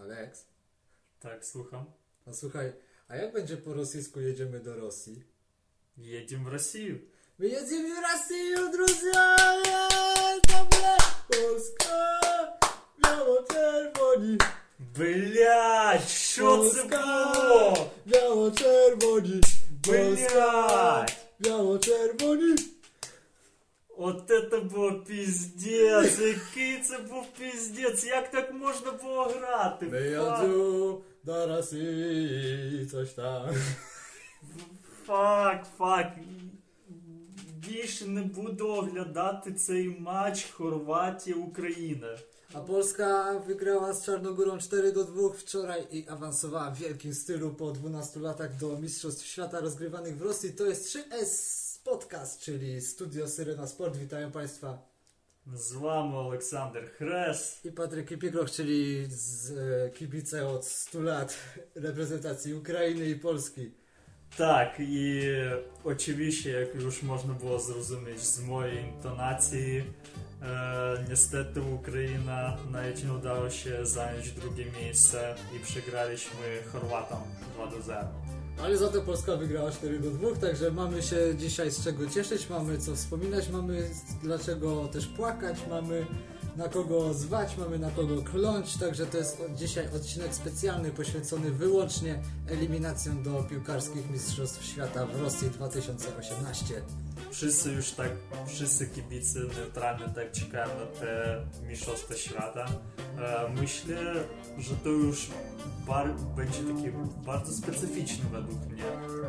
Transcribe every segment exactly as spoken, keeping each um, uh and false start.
Aleks? Tak, słucham. No słuchaj, a jak będzie po rosyjsku jedziemy do Rosji? Едем в Россию. My jedziemy w Rosję, друзья! Dobre! Polska! Biało-czerwoni! Блять, що це було? Biało-czerwoni! Polska! Блять! Biało-czerwoni! От это було піздець, який це був піздець, як так можна було грати? Wyjazdu do Rosji, coś tam. Фак, фак. Більше не буду оглядати цей матч Хорватія-Україна. A Polska wygrała z Czarnogórą cztery do dwóch wczoraj i awansowała w wielkim stylu po dwunastu latach do Mistrzostw Świata rozgrywanych w Rosji. To jest trzy S Podcast, czyli Studio Syrena Sport. Witają Państwa. З вами Олександр Хрес. I Patryk Kipikloch, czyli z e, kibice od stu lat reprezentacji Ukrainy i Polski. Так, і очевидно, як już можна було зрозуміти з моєї інтонації, e, niestety Ukraina nawet nie udało się zająć drugie miejsce i przegraliśmy Chorwatom dwa do zera. Ale za to Polska wygrała cztery do dwóch, także mamy się dzisiaj z czego cieszyć, mamy co wspominać, mamy dlaczego też płakać, mamy na kogo zwać, mamy na kogo kląć, także to jest dzisiaj odcinek specjalny poświęcony wyłącznie eliminacjom do piłkarskich Mistrzostw Świata w Rosji dwa tysiące osiemnaście. Wszyscy już tak, wszyscy kibicy neutralnie tak czekają na te Mistrzostwa Świata. E, myślę, że to już bar, będzie takie bardzo specyficzne według mnie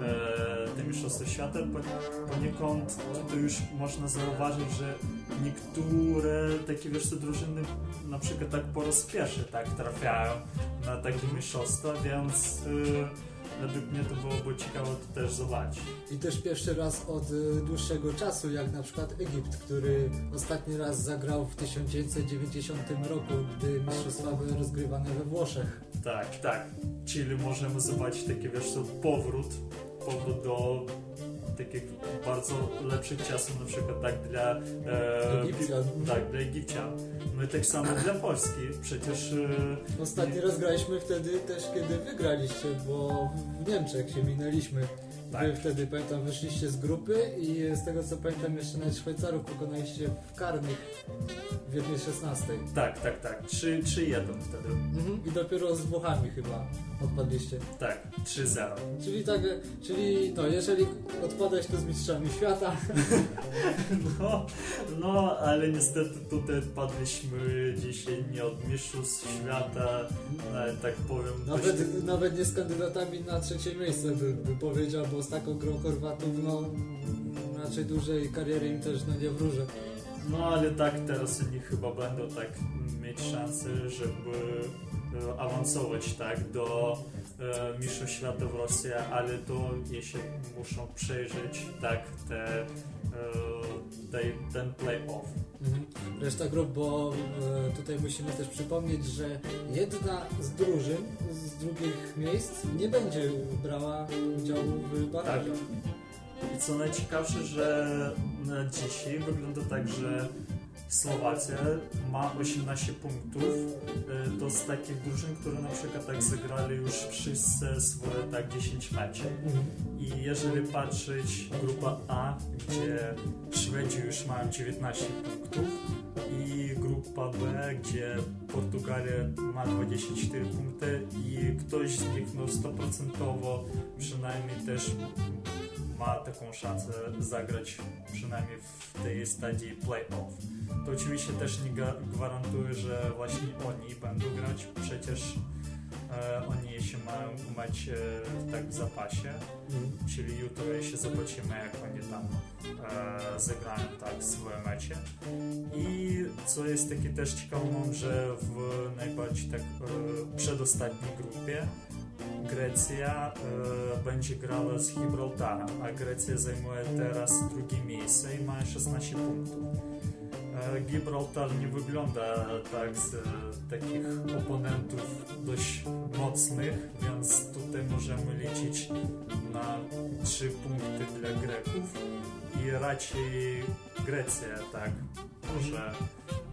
e, te Mistrzostwa Świata. Poniekąd to już można zauważyć, że niektóre takie wiesz co, drużyny na przykład tak po raz pierwszy tak trafiają na takie mistrzostwa, więc e, według mnie to byłoby ciekawe to też zobaczyć. I też pierwszy raz od y, dłuższego czasu, jak na przykład Egipt, który ostatni raz zagrał w tysiąc dziewięćset dziewięćdziesiątym roku, gdy mistrzostwa były rozgrywane we Włoszech. Tak, tak. Czyli możemy zobaczyć taki wiesz co, powrót, powrót do takich bardzo lepszych czasów, na przykład tak dla e, Egipcjan. Tak, dla Egipcjan. No i tak samo dla Polski. Przecież e, Ostatni nie... raz graliśmy wtedy też, kiedy wygraliście, bo w Niemczech się minęliśmy. Tak. Wy wtedy, pamiętam, wyszliście z grupy i z tego co pamiętam jeszcze nawet Szwajcarów pokonaliście w karnych w jednej szesnastej. Tak, tak, tak. trzy jeden wtedy. Mhm. I dopiero z Włochami chyba odpadliście. Tak, trzy zero. Czyli tak, czyli no, jeżeli odpadać to z mistrzami świata. No, no, ale niestety tutaj odpadliśmy dzisiaj nie od mistrzostw świata, nawet tak powiem. Nawet, dość... nawet nie z kandydatami na trzecie miejsce bym by powiedział, bo z taką grą Chorwatów, no raczej dużej kariery im też no, nie wróżę. No ale tak, teraz oni chyba będą tak mieć szansę, żeby e, awansować tak do e, mistrzostw świata w Rosji, ale to jeśli muszą przejrzeć tak te, e, te, ten play-off. Mhm. Reszta grup, bo e, tutaj musimy też przypomnieć, że jedna z drużyn z drugich miejsc nie będzie brała udziału w barażach. I co najciekawsze, że na dzisiaj wygląda tak, że Słowacja ma osiemnaście punktów. To z takich drużyn, które na przykład tak zagrali już wszyscy swoje tak dziesięć meczów. Mhm. I jeżeli patrzeć grupa A, gdzie Szwedzi już mają dziewiętnaście punktów i grupa B, gdzie Portugalia ma dwadzieścia cztery punkty i ktoś z nich no sto procent przynajmniej też ma taką szansę zagrać przynajmniej w tej stadii play-off. To oczywiście też nie gwarantuje, że właśnie oni będą grać, przecież e, oni jeszcze mają mecz e, tak w zapasie, Mhm. czyli jutro jeszcze zobaczymy, jak oni tam e, zagrają tak swoje mecze. I co jest takie też ciekawe, że w najbardziej tak e, przedostatniej grupie Grecja e, będzie grała z Gibraltarem, a Grecja zajmuje teraz drugie miejsce i ma szesnaście punktów. E, Gibraltar nie wygląda tak z e, takich oponentów dość mocnych, więc tutaj możemy liczyć na trzy punkty dla Greków i raczej Grecja tak może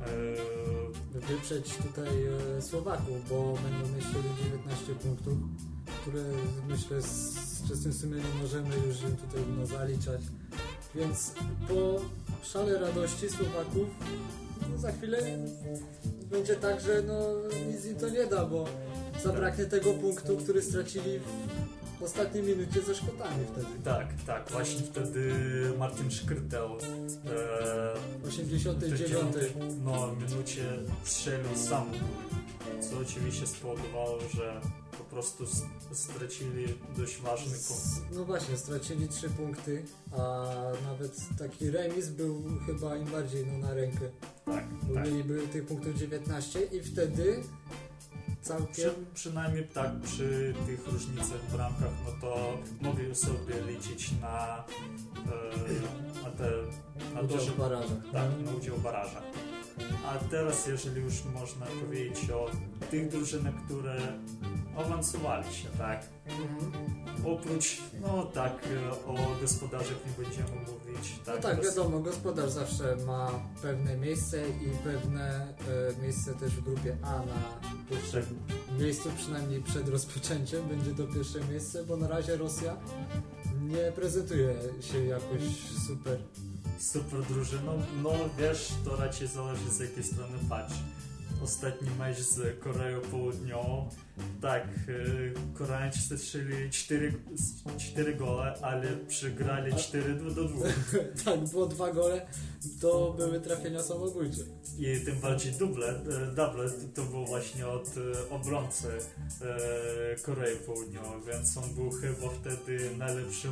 wyprzeć tutaj e, Słowaków, bo będą myśleli dziewiętnaście punktów, które myślę z, z czystym sumieniem możemy już im tutaj no, zaliczać. Więc po szale radości Słowaków no, za chwilę będzie tak, że no, nic im to nie da, bo zabraknie tego punktu, który stracili w ostatniej minucie ze Szkotami wtedy. Tak, tak, właśnie wtedy Martin Szkrtel w osiemdziesiątej dziewiątej no, minucie strzelił sam gól, co oczywiście spowodowało, że po prostu stracili dość ważny punkt. No właśnie, stracili trzy punkty, a nawet taki remis był chyba im bardziej no, na rękę. Tak, bo tak. mieliby tych punktów dziewiętnaście i wtedy całkiem... Przy, przynajmniej tak, przy tych różnicach w bramkach, no to mogli sobie liczyć na, e, na te... Na udział to, że, w barażach. tak, na udział w barażach. A teraz, jeżeli już można powiedzieć o tych drużynach, które awansowali się, tak? Mhm. Oprócz, no tak, o gospodarzach nie będziemy mówić. Tak, No tak, bez... wiadomo, gospodarz zawsze ma pewne miejsce i pewne e, miejsce też w grupie A na pierwszym miejscu, przynajmniej przed rozpoczęciem będzie to pierwsze miejsce, bo na razie Rosja nie prezentuje się jakoś super. Super drużyną, no wiesz, to raczej zależy z jakiej strony patrz. Ostatni mecz z Koreą Południową, tak, Koreańczycy strzeli cztery gole, ale przegrali cztery do dwóch. Tak, było dwa gole, to były trafienia samobójcze. I tym bardziej duble, double to było właśnie od obrońcy Korei Południowej, więc on był chyba wtedy najlepszym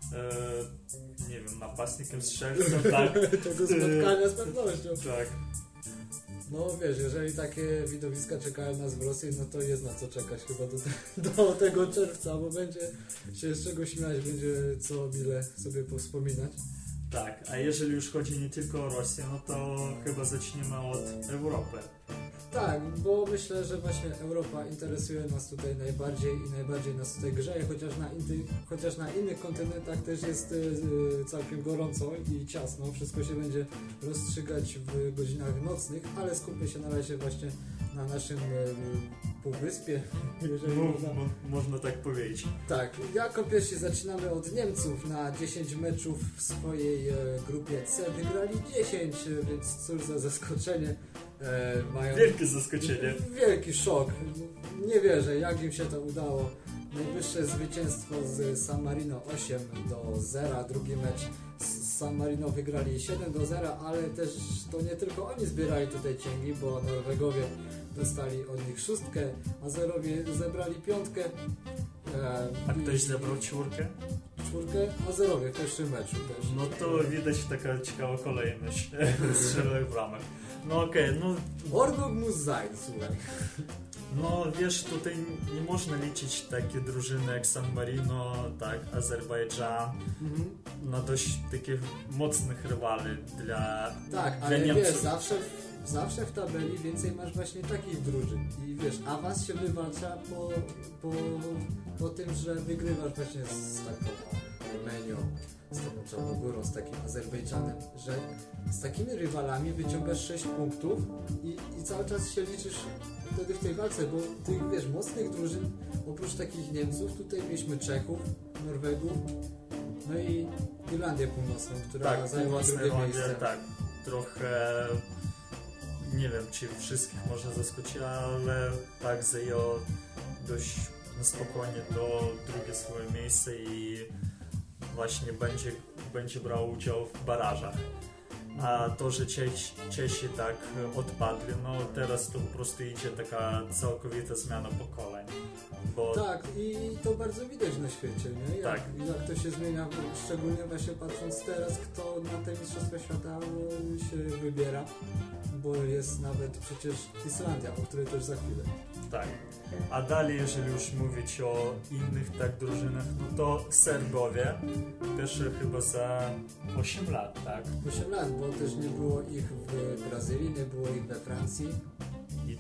e, nie wiem, napastnikiem, strzelcą, tak. Tego spotkania z pewnością. Tak. No wiesz, jeżeli takie widowiska czekają nas w Rosji, no to jest na co czekać chyba do, te, do tego czerwca, bo będzie się z czego śmiać, będzie co mile sobie powspominać. Tak, a jeżeli już chodzi nie tylko o Rosję, no to chyba zaczniemy od Europy. Tak, bo myślę, że właśnie Europa interesuje nas tutaj najbardziej i najbardziej nas tutaj grzeje, chociaż na, inny, chociaż na innych kontynentach też jest y, całkiem gorąco i ciasno. Wszystko się będzie rozstrzygać w godzinach nocnych, ale skupmy się na razie właśnie na naszym y, półwyspie, jeżeli no, można. mo, można tak powiedzieć. Tak, jako pierwsi zaczynamy od Niemców. Na dziesięć meczów w swojej e, grupie C wygrali dziesięć, więc cóż za zaskoczenie. E, mają Wielkie zaskoczenie. Wielki szok. Nie wierzę, jak im się to udało. Najwyższe zwycięstwo z San Marino osiem do zera. Drugi mecz z San Marino wygrali siedem do zera, ale też to nie tylko oni zbierali tutaj cięgi, bo Norwegowie dostali od nich szóstkę, Azerowie zebrali piątkę. E, A ktoś zebrał czwórkę? Czwórkę, Azerowie w pierwszym meczu też. No to widać taka ciekawa kolejność strzelonych bramek. No okej, okay, no... Ordnung muss sein, słuchaj. No wiesz, tutaj nie można liczyć takie drużyny jak San Marino, tak, Azerbejdżan, mhm. na dość takich mocnych rywali dla Tak, dla ale Niemców. Wiesz, zawsze, zawsze w tabeli więcej masz właśnie takich drużyn i wiesz, awans się wywalcza po, po, po tym, że wygrywasz właśnie z taką Armenią, z taką Czarnogórą, z takim Azerbejdżanem, że z takimi rywalami wyciągasz sześć punktów i, i cały czas się liczysz wtedy w tej walce, bo tych, wiesz, mocnych drużyn, oprócz takich Niemców, tutaj mieliśmy Czechów, Norwegów, no i Irlandię Północną, która tak, zajęła drugie Irlandia, miejsce. Tak, trochę nie wiem, czy wszystkich można zaskoczyć, ale tak zajęło dość no, spokojnie to drugie swoje miejsce i właśnie będzie, będzie brał udział w barażach. A to, że Czesi, Czesi tak odpadli, no teraz to po prostu idzie taka całkowita zmiana pokoleń. Bo... Tak, i to bardzo widać na świecie, nie? Jak, tak. jak to się zmienia, szczególnie właśnie patrząc teraz, kto na te Mistrzostwa Świata się wybiera, bo jest nawet przecież Islandia, o której też za chwilę. Tak. A dalej, jeżeli już mówić o innych tak drużynach, no to Serbowie, pierwsze chyba za osiem lat, tak? osiem lat, bo też nie było ich w Brazylii, nie było ich we Francji. I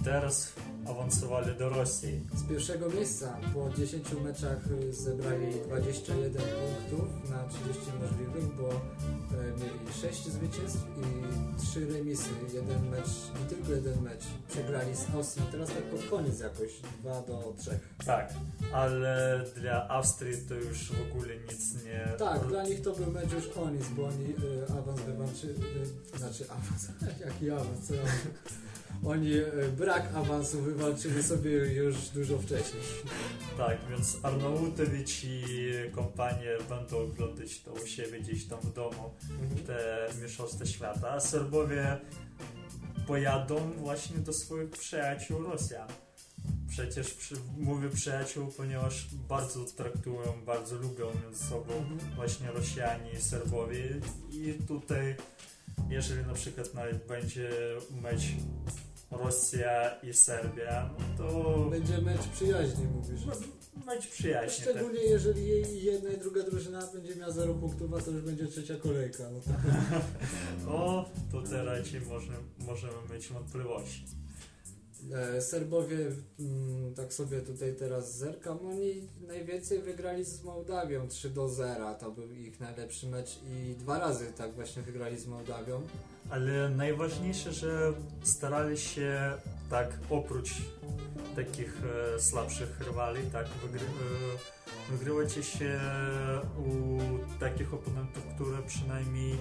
teraz awansowali do Rosji. Z pierwszego miejsca po dziesięciu meczach zebrali dwadzieścia jeden punktów na trzydzieści możliwych, bo mieli sześć zwycięstw i trzy remisy. Jeden mecz, nie tylko jeden mecz, przegrali z Austrią. Teraz tak pod koniec jakoś dwa do trzech. Tak, ale dla Austrii to już w ogóle nic nie... Tak, dla nich to był mecz już koniec, bo oni y, awans wywalczyli, y, znaczy awans, jaki awans, co ja Oni y, brak awansu wywalczyli sobie już dużo wcześniej. Tak, więc Arnautowicz i kompanie będą oglądać to u siebie gdzieś tam w domu, mhm. te mistrzostwa świata, a Serbowie pojadą właśnie do swoich przyjaciół Rosjan. Przecież przy, mówię przyjaciół, ponieważ bardzo traktują, bardzo lubią między sobą mhm. właśnie Rosjanie i Serbowie i tutaj, jeżeli na przykład nawet będzie mecz Rosja i Serbia, no to... Będzie mecz przyjaźni, mówisz? No, mecz przyjaźni. Szczególnie tak. Jeżeli jej jedna i druga drużyna będzie miała zero punktów, a to już będzie trzecia kolejka. No to... o, to teraz raczej możemy, możemy mieć wątpliwości. Serbowie, tak sobie tutaj teraz zerkam, oni najwięcej wygrali z Mołdawią trzy do zera, to był ich najlepszy mecz i dwa razy tak właśnie wygrali z Mołdawią. Ale najważniejsze, że starali się tak oprócz takich e, słabszych rywali, tak wygry, e, wygrywać się u takich oponentów, które przynajmniej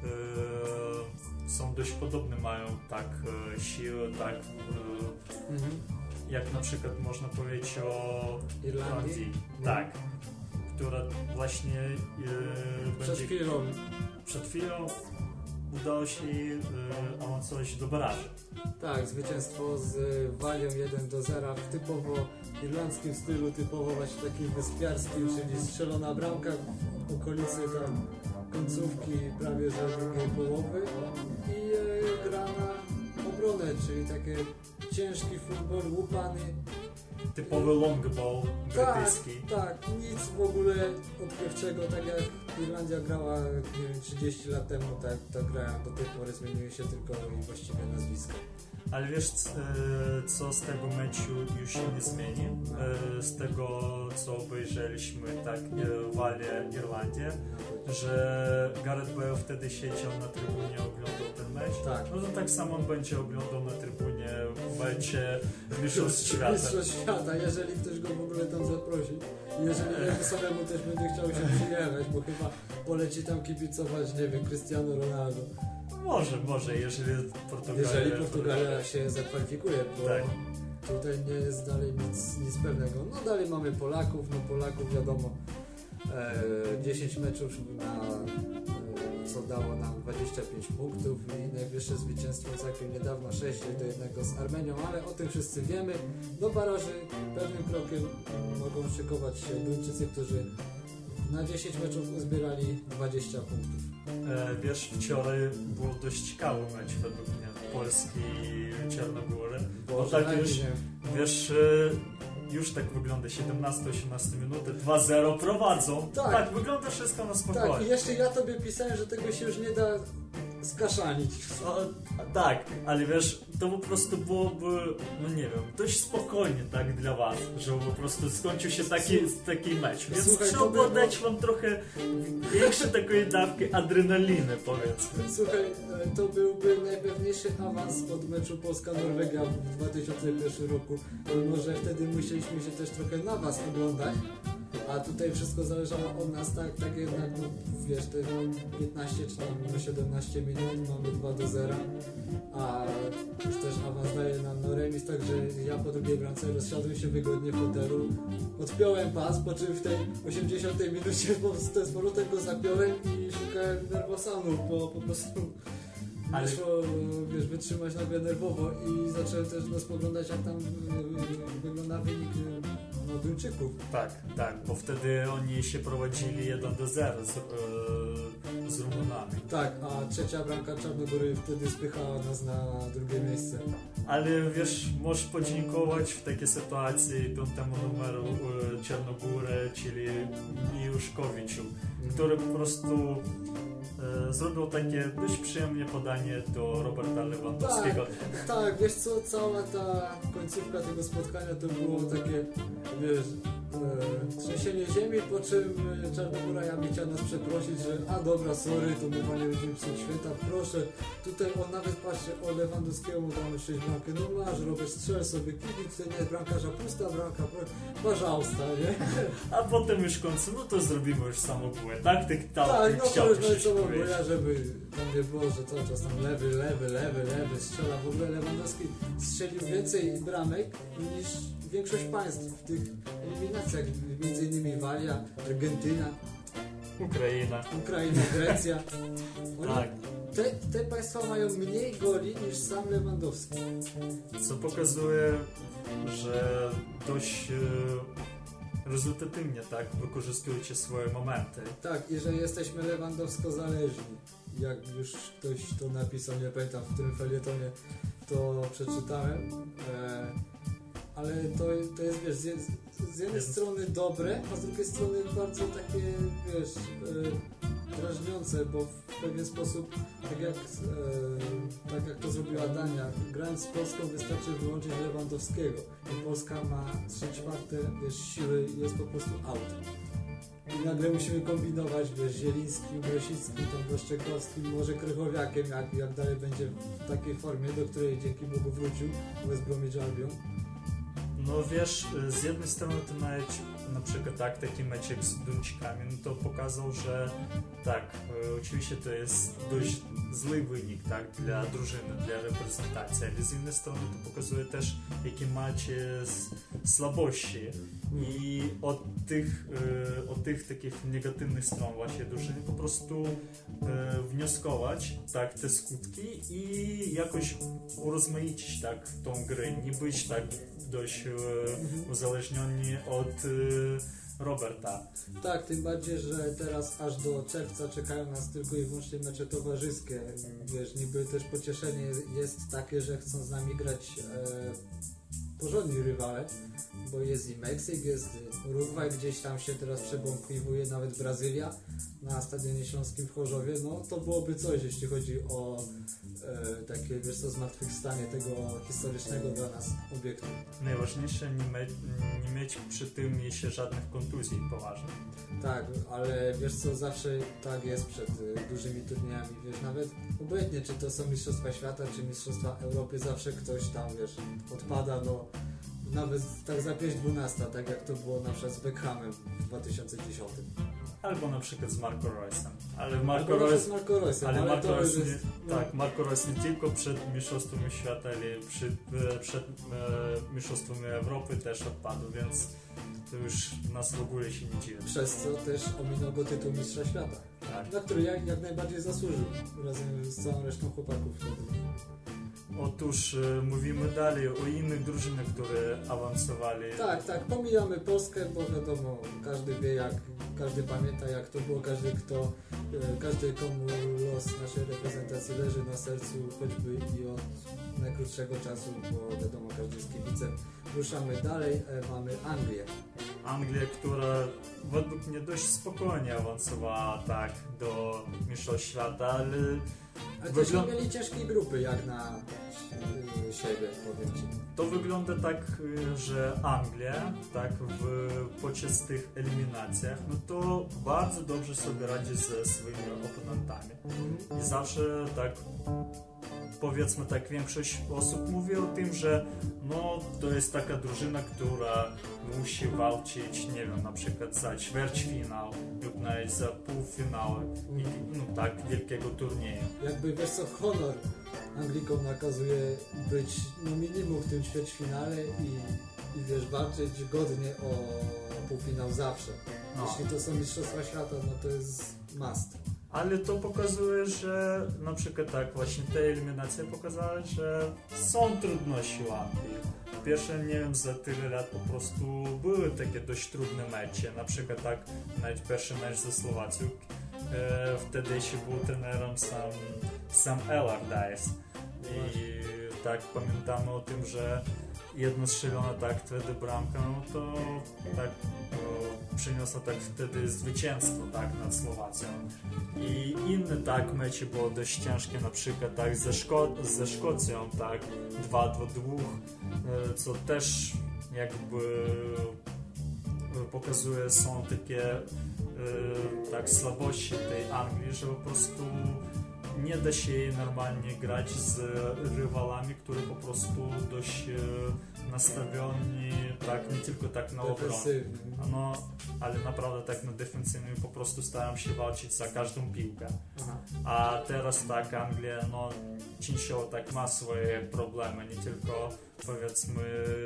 e, są dość podobne, mają tak e, siłę, tak e, mhm. jak na przykład można powiedzieć o Irlandii, Irlandii tak, która właśnie e, przed będzie, chwilą przed chwilą udało się jej e, awansować do baraży. Tak, zwycięstwo z Walią jeden do zera w typowo irlandzkim stylu, typowo właśnie takim wyspiarskim, czyli strzelona bramka w okolicy tam końcówki prawie że drugiej połowy i e, gra na obronę, czyli takie ciężki futbol, łupany. Typowy long ball brytyjski. Tak, tak, nic w ogóle odkrywczego, tak jak Irlandia grała nie wiem, trzydzieści lat temu, tak, tak gra do tej pory zmieniły się tylko i właściwie nazwiska. Ale wiesz, co z tego meczu już się nie zmieni? Z tego, co obejrzeliśmy, tak, Walię, Irlandię, że Gareth Bale wtedy siedział na trybunie, oglądał ten mecz. Tak. No to tak samo on będzie oglądał na trybunie w mecie Mistrzostw Świata. Mistrzostw Świata, jeżeli ktoś go w ogóle tam zaprosi. Jeżeli nie, samemu też będzie chciał się przyjechać, bo chyba poleci tam kibicować, nie wiem, Cristiano Ronaldo. Może, może, jeżeli Portugalia... Jeżeli Portugalia się zakwalifikuje, bo tak. tutaj nie jest dalej nic, nic pewnego. No dalej mamy Polaków, no Polaków wiadomo, e, dziesięć meczów na, e, co dało nam dwadzieścia pięć punktów i najwyższe zwycięstwo całkiem niedawno sześć do jednego z Armenią, ale o tym wszyscy wiemy. Do baraży pewnym krokiem mogą szykować się Duńczycy, którzy na dziesięć meczów uzbierali dwadzieścia punktów. E, wiesz, wczoraj był dość ciekawy mecz według mnie, Polski i Czarnogóry. Bo tak już, wiesz, już tak wygląda siedemnaście osiemnaście minuty, dwa zero prowadzą. Tak. tak, wygląda wszystko na spokojnie. Tak, i jeszcze ja tobie pisałem, że tego się już nie da skaszanić. No, tak, ale wiesz, to po prostu byłoby, no nie wiem, dość spokojnie tak dla was, że po prostu skończył się taki, taki mecz, więc Słuchaj, trzeba było dać wam trochę większe takiej dawki adrenaliny, powiedzmy. Słuchaj, to byłby najpewniejszy awans od meczu Polska-Norwegia w dwa tysiące pierwszym roku, może wtedy musieliśmy się też trochę na was oglądać. A tutaj wszystko zależało od nas, tak, tak jednak, no, wiesz, te piętnaście czy tam siedemnaście minut, mamy dwa do zera, a też awans daje nam no remis, także ja po drugiej bramce rozsiadłem się wygodnie w hotelu, odpiąłem pas, po czym w tej osiemdziesiątej minucie z powrotem go zapiąłem i szukałem nerwosanu, bo po prostu ale... wyszło, wiesz, wytrzymać nagle nerwowo i zacząłem też no, spoglądać, jak tam wygląda wynik no, Duńczyków. Tak, tak, bo wtedy oni się prowadzili jeden do zera z, yy, z Rumunami. Tak, a trzecia bramka Czarnogóry wtedy spychała nas na drugie miejsce. Ale wiesz, możesz podziękować w takiej sytuacji piątemu numeru yy, Czarnogóry, czyli Mijuszkowiczu, mm. który po prostu e, zrobił takie dość przyjemne podanie do Roberta Lewandowskiego. Tak, tak, wiesz co, cała ta końcówka tego spotkania to było takie, wiesz, e, trzęsienie ziemi, po czym Czarnogóra chciał nas przeprosić, że a dobra, sorry, to my panie będziemy psuć święta, proszę, tutaj on nawet patrzy o Lewandowskiemu damy sześć bramkę, no masz, Robert, strzel sobie kibic, to nie jest bramkarza, pusta bramka, pожалуйста, nie? A potem już w końcu, no to zrobimy już samobój, tak? Ty, ta, Tak, ty no to chciałbyś już będzie coś samo, bo powiedzieć. ja, żeby tam nie było, że cały czas tam lewy, lewy, lewy, lewy strzela. W ogóle Lewandowski strzelił więcej bramek niż większość państw w tych eliminacjach, między innymi Walia, Argentyna, Ukraina. Ukraina, Grecja. Oni, Tak. te, te państwa mają mniej goli niż sam Lewandowski. Co pokazuje, że dość e, rezultatywnie tak wykorzystujecie swoje momenty. Tak, i że jesteśmy Lewandowsko zależni. Jak już ktoś to napisał, nie pamiętam, w którym felietonie to przeczytałem. E, ale to, to jest, wiesz, z, z jednej strony dobre, a z drugiej strony bardzo takie, wiesz, e, drażniące, bo w pewien sposób, tak jak, e, tak jak to zrobiła Dania, grając z Polską wystarczy wyłączyć Lewandowskiego i Polska ma trzy czwarte, wiesz, siły i jest po prostu out. I nagle musimy kombinować, wiesz, Zielińskim, Grosickim, tam Błaszczykowskim, może Krychowiakiem, jak, jak dalej będzie w takiej formie, do której dzięki Bogu wrócił West Bromwich Albion. No wiesz, z jednej strony to nawet na przykład tak, taki meczek z Duńczykami, no to pokazał, że tak, e, oczywiście to jest dość zły wynik, tak, dla drużyny, dla reprezentacji, ale z jednej strony to pokazuje też, jakie macie s- słabości i od tych, e, od tych takich negatywnych stron właśnie drużyny po prostu e, wnioskować, tak, te skutki i jakoś urozmaicić, tak, tą grę, nie być tak dość e, uzależnioni od e, Roberta. Tak, tym bardziej, że teraz aż do czerwca czekają nas tylko i wyłącznie mecze towarzyskie. Wiesz, niby też pocieszenie jest takie, że chcą z nami grać e, porządni rywale, bo jest i Meksyk, jest Urugwaj, gdzieś tam się teraz przebąkiwuje, nawet Brazylia na Stadionie Śląskim w Chorzowie. No to byłoby coś, jeśli chodzi o e, takie, wiesz co, zmartwychwstanie tego historycznego dla nas obiektu. Najważniejsze nie, me, nie mieć przy tym jeszcze żadnych kontuzji poważnych. Tak, ale wiesz co, zawsze tak jest przed y, dużymi turniejami, wiesz, nawet obojętnie czy to są Mistrzostwa Świata, czy Mistrzostwa Europy, zawsze ktoś tam, wiesz, odpada, no nawet tak za pięć dwanaście, tak jak to było na przykład z Beckhamem w dwa tysiące dziesiątym. Albo na przykład z Marco Reusem. Ale Marco Albo Reus, z Marco Reusem, ale ale Marco to Reus już nie, jest, no, tak, Marco Reus nie tylko przed Mistrzostwami Świata, ale przed, przed e, Mistrzostwami Europy też odpadł, więc to już nas w ogóle się nie dziwi. przez co też ominął go tytuł Mistrza Świata, Tak. na który jak, jak najbardziej zasłużył, razem z całą resztą chłopaków wtedy. Otóż e, mówimy dalej o innych drużynach, które awansowali. Tak, tak, pomijamy Polskę, bo wiadomo, każdy wie jak, każdy pamięta jak to było, każdy kto, e, każdy komu los naszej reprezentacji leży na sercu, choćby i od najkrótszego czasu, bo wiadomo, każdy jest kibicem. Ruszamy dalej, e, mamy Anglię. Anglia, która według mnie dość spokojnie awansowała tak do Mistrzostw Świata, ale Ale też nie Wyglą- mieli ciężkiej grupy jak na e, siebie, powiem Ci. to wygląda tak, y, że Anglia tak w podczas tych eliminacjach, no to bardzo dobrze sobie radzi ze swoimi oponentami. I zawsze tak, powiedzmy tak, większość osób mówi o tym, że no to jest taka drużyna, która musi walczyć, nie wiem, na przykład za ćwierćfinał lub nawet za półfinał i, no tak, wielkiego turnieju. Jakby, wiesz co, honor Anglikom nakazuje być no minimum w tym ćwierćfinale i, i wiesz, walczyć godnie o półfinał zawsze. No. Jeśli to są Mistrzostwa Świata, no to jest must. Ale to pokazuje, że na przykład tak, właśnie te eliminacje pokazały, że są trudności u Anglii. Pierwsze, nie wiem, za tyle lat po prostu były takie dość trudne mecze. Na przykład tak, nawet pierwszy mecz ze Słowacją, e, wtedy jeszcze był trenerem sam, sam Allardyce. I tak pamiętamy o tym, że jedna strzelona tak wtedy bramka, no to tak o, przyniosła tak wtedy zwycięstwo tak nad Słowacją. I inne tak mecze było dość ciężkie, na przykład tak ze, Szko- ze Szkocją, tak dwa do dwóch, e, co też jakby pokazuje, są takie e, tak słabości tej Anglii, że po prostu nie da się jej normalnie grać z rywalami, które po prostu dość e, nastawieni tak, nie tylko tak na obronę, no, ale naprawdę tak na defensywnym, po prostu starają się walczyć za każdą piłkę. Aha. A teraz tak Anglia no częściowo tak ma swoje problemy, nie tylko powiedzmy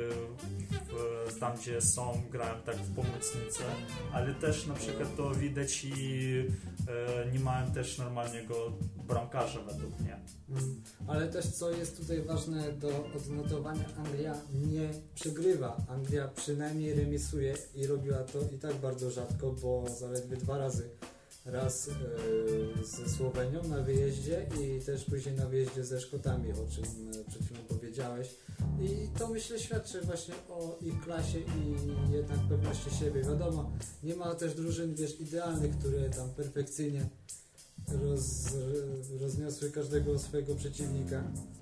w, tam gdzie są, grają tak w pomocnicy, ale też na przykład to widać i e, nie mają też normalnego bramkarza według mnie. Mm. Ale też co jest tutaj ważne do odnotowania, Anglia nie przegrywa. Anglia przynajmniej remisuje i robiła to i tak bardzo rzadko, bo zaledwie dwa razy. Raz yy, ze Słowenią na wyjeździe i też później na wyjeździe ze Szkotami, o czym yy, przed chwilą powiedziałeś. I to myślę świadczy właśnie o ich klasie i jednak pewności siebie. Wiadomo, nie ma też drużyn, wiesz, idealnych, które tam perfekcyjnie roz, rozniosły każdego swojego przeciwnika,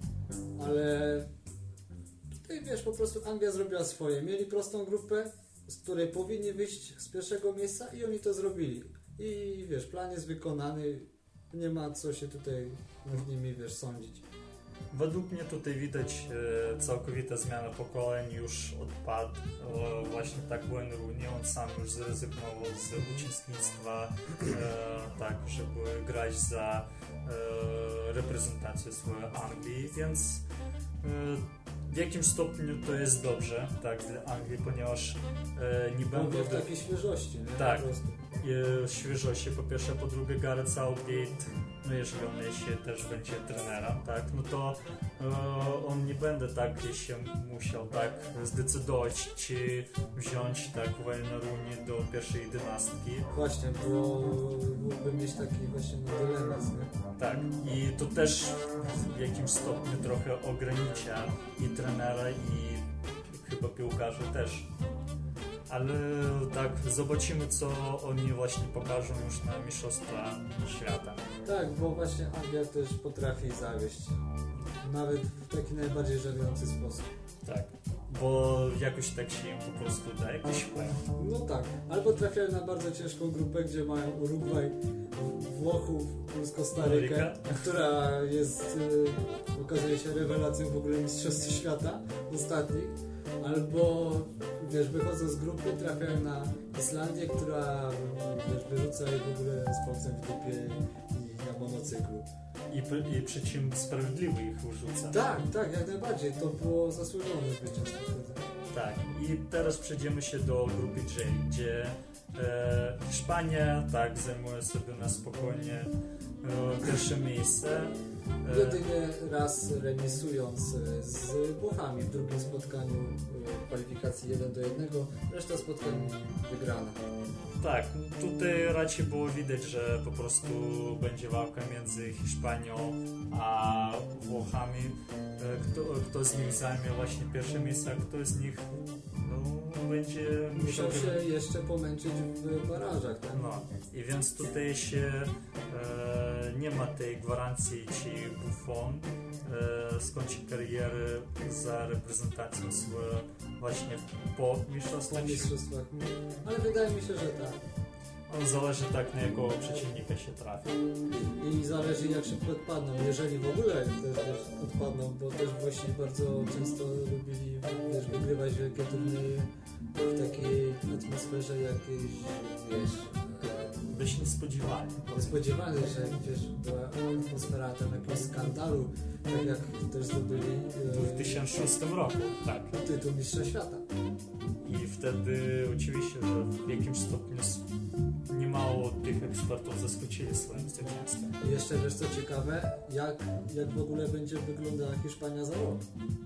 ale tutaj wiesz, po prostu Anglia zrobiła swoje. Mieli prostą grupę, z której powinni wyjść z pierwszego miejsca i oni to zrobili. I wiesz, plan jest wykonany, nie ma co się tutaj nad nimi, wiesz, sądzić. Według mnie tutaj widać e, całkowita zmiana pokoleń, już odpadł e, właśnie tak Wayne Rooney, on sam już zrezygnował z uczestnictwa, e, tak, żeby grać za e, reprezentację swojej Anglii, więc e, w jakimś stopniu to jest dobrze, tak, dla Anglii, ponieważ e, nie będzie... w takiej świeżości, nie? Tak, e, świeżości po pierwsze, po drugie Gareth Southgate, no jeżeli on się też będzie trenerem, tak, no to e, on nie będzie tak się musiał tak zdecydować, czy wziąć tak Wayne Rooney do pierwszej jedenastki. Właśnie, bo mógłby mieć taki właśnie dylemat, nie? Tak, i to też w jakimś stopniu trochę ogranicza i trenera, i chyba piłkarzy też. Ale tak, zobaczymy, co oni właśnie pokażą już na Mistrzostwa Świata. Tak, bo właśnie Anglia też potrafi zawieść. Nawet w taki najbardziej żenujący sposób. Tak, bo jakoś tak się im po prostu da jakiś wpływ. No tak, albo trafiają na bardzo ciężką grupę, gdzie mają Urugwaj, Włochów plus Kostarykę, która jest, y, okazuje się, rewelacją w ogóle Mistrzostw Świata ostatnich. Albo, wiesz, wychodzą z grupy, trafiają na Islandię, która, wiesz, wyrzuca je w ogóle z palcem w dupie i na monocyklu. I, I przy czym sprawiedliwie ich wyrzuca. Tak, tak, jak najbardziej. To było zasłużone zwycięstwo wtedy. Tak, i teraz przejdziemy się do grupy J, gdzie e, Hiszpania tak zajmuje sobie na spokojnie e, pierwsze miejsce. E, Jedynie raz remisując z Włochami w drugim spotkaniu e, kwalifikacji jeden do jednego, reszta spotkań wygrana. Tak, tutaj raczej było widać, że po prostu będzie walka między Hiszpanią a Włochami. Kto, kto z nich zajmie właśnie pierwsze miejsce, a kto z nich no, będzie musiał się jeszcze pomęczyć w barażach, tak? No i więc tutaj się e, nie ma tej gwarancji, czy Buffon e, skończy karierę za reprezentacją swoją właśnie po mistrzostwach. Po mistrzostwach, ale wydaje mi się, że tak. On zależy tak, na jakiego przeciwnika się trafi. I zależy, jak szybko odpadną. Jeżeli w ogóle też wiesz, odpadną, bo też Włosi bardzo często lubili, wiesz, wygrywać wielkie turnieje w takiej atmosferze jakiejś, wiesz... Byś nie spodziewali. Niespodziewany, że wiesz, była atmosfera tam jakiegoś skandalu, tak jak też zdobyli... W dwa tysiące szóstym roku, tak. Tytuł Mistrza Świata. I wtedy oczywiście, że w jakimś stopniu niemało tych ekspertów zaskoczyli swoim zwycięstwem. I jeszcze wiesz co ciekawe, jak, jak w ogóle będzie wyglądała Hiszpania za rok?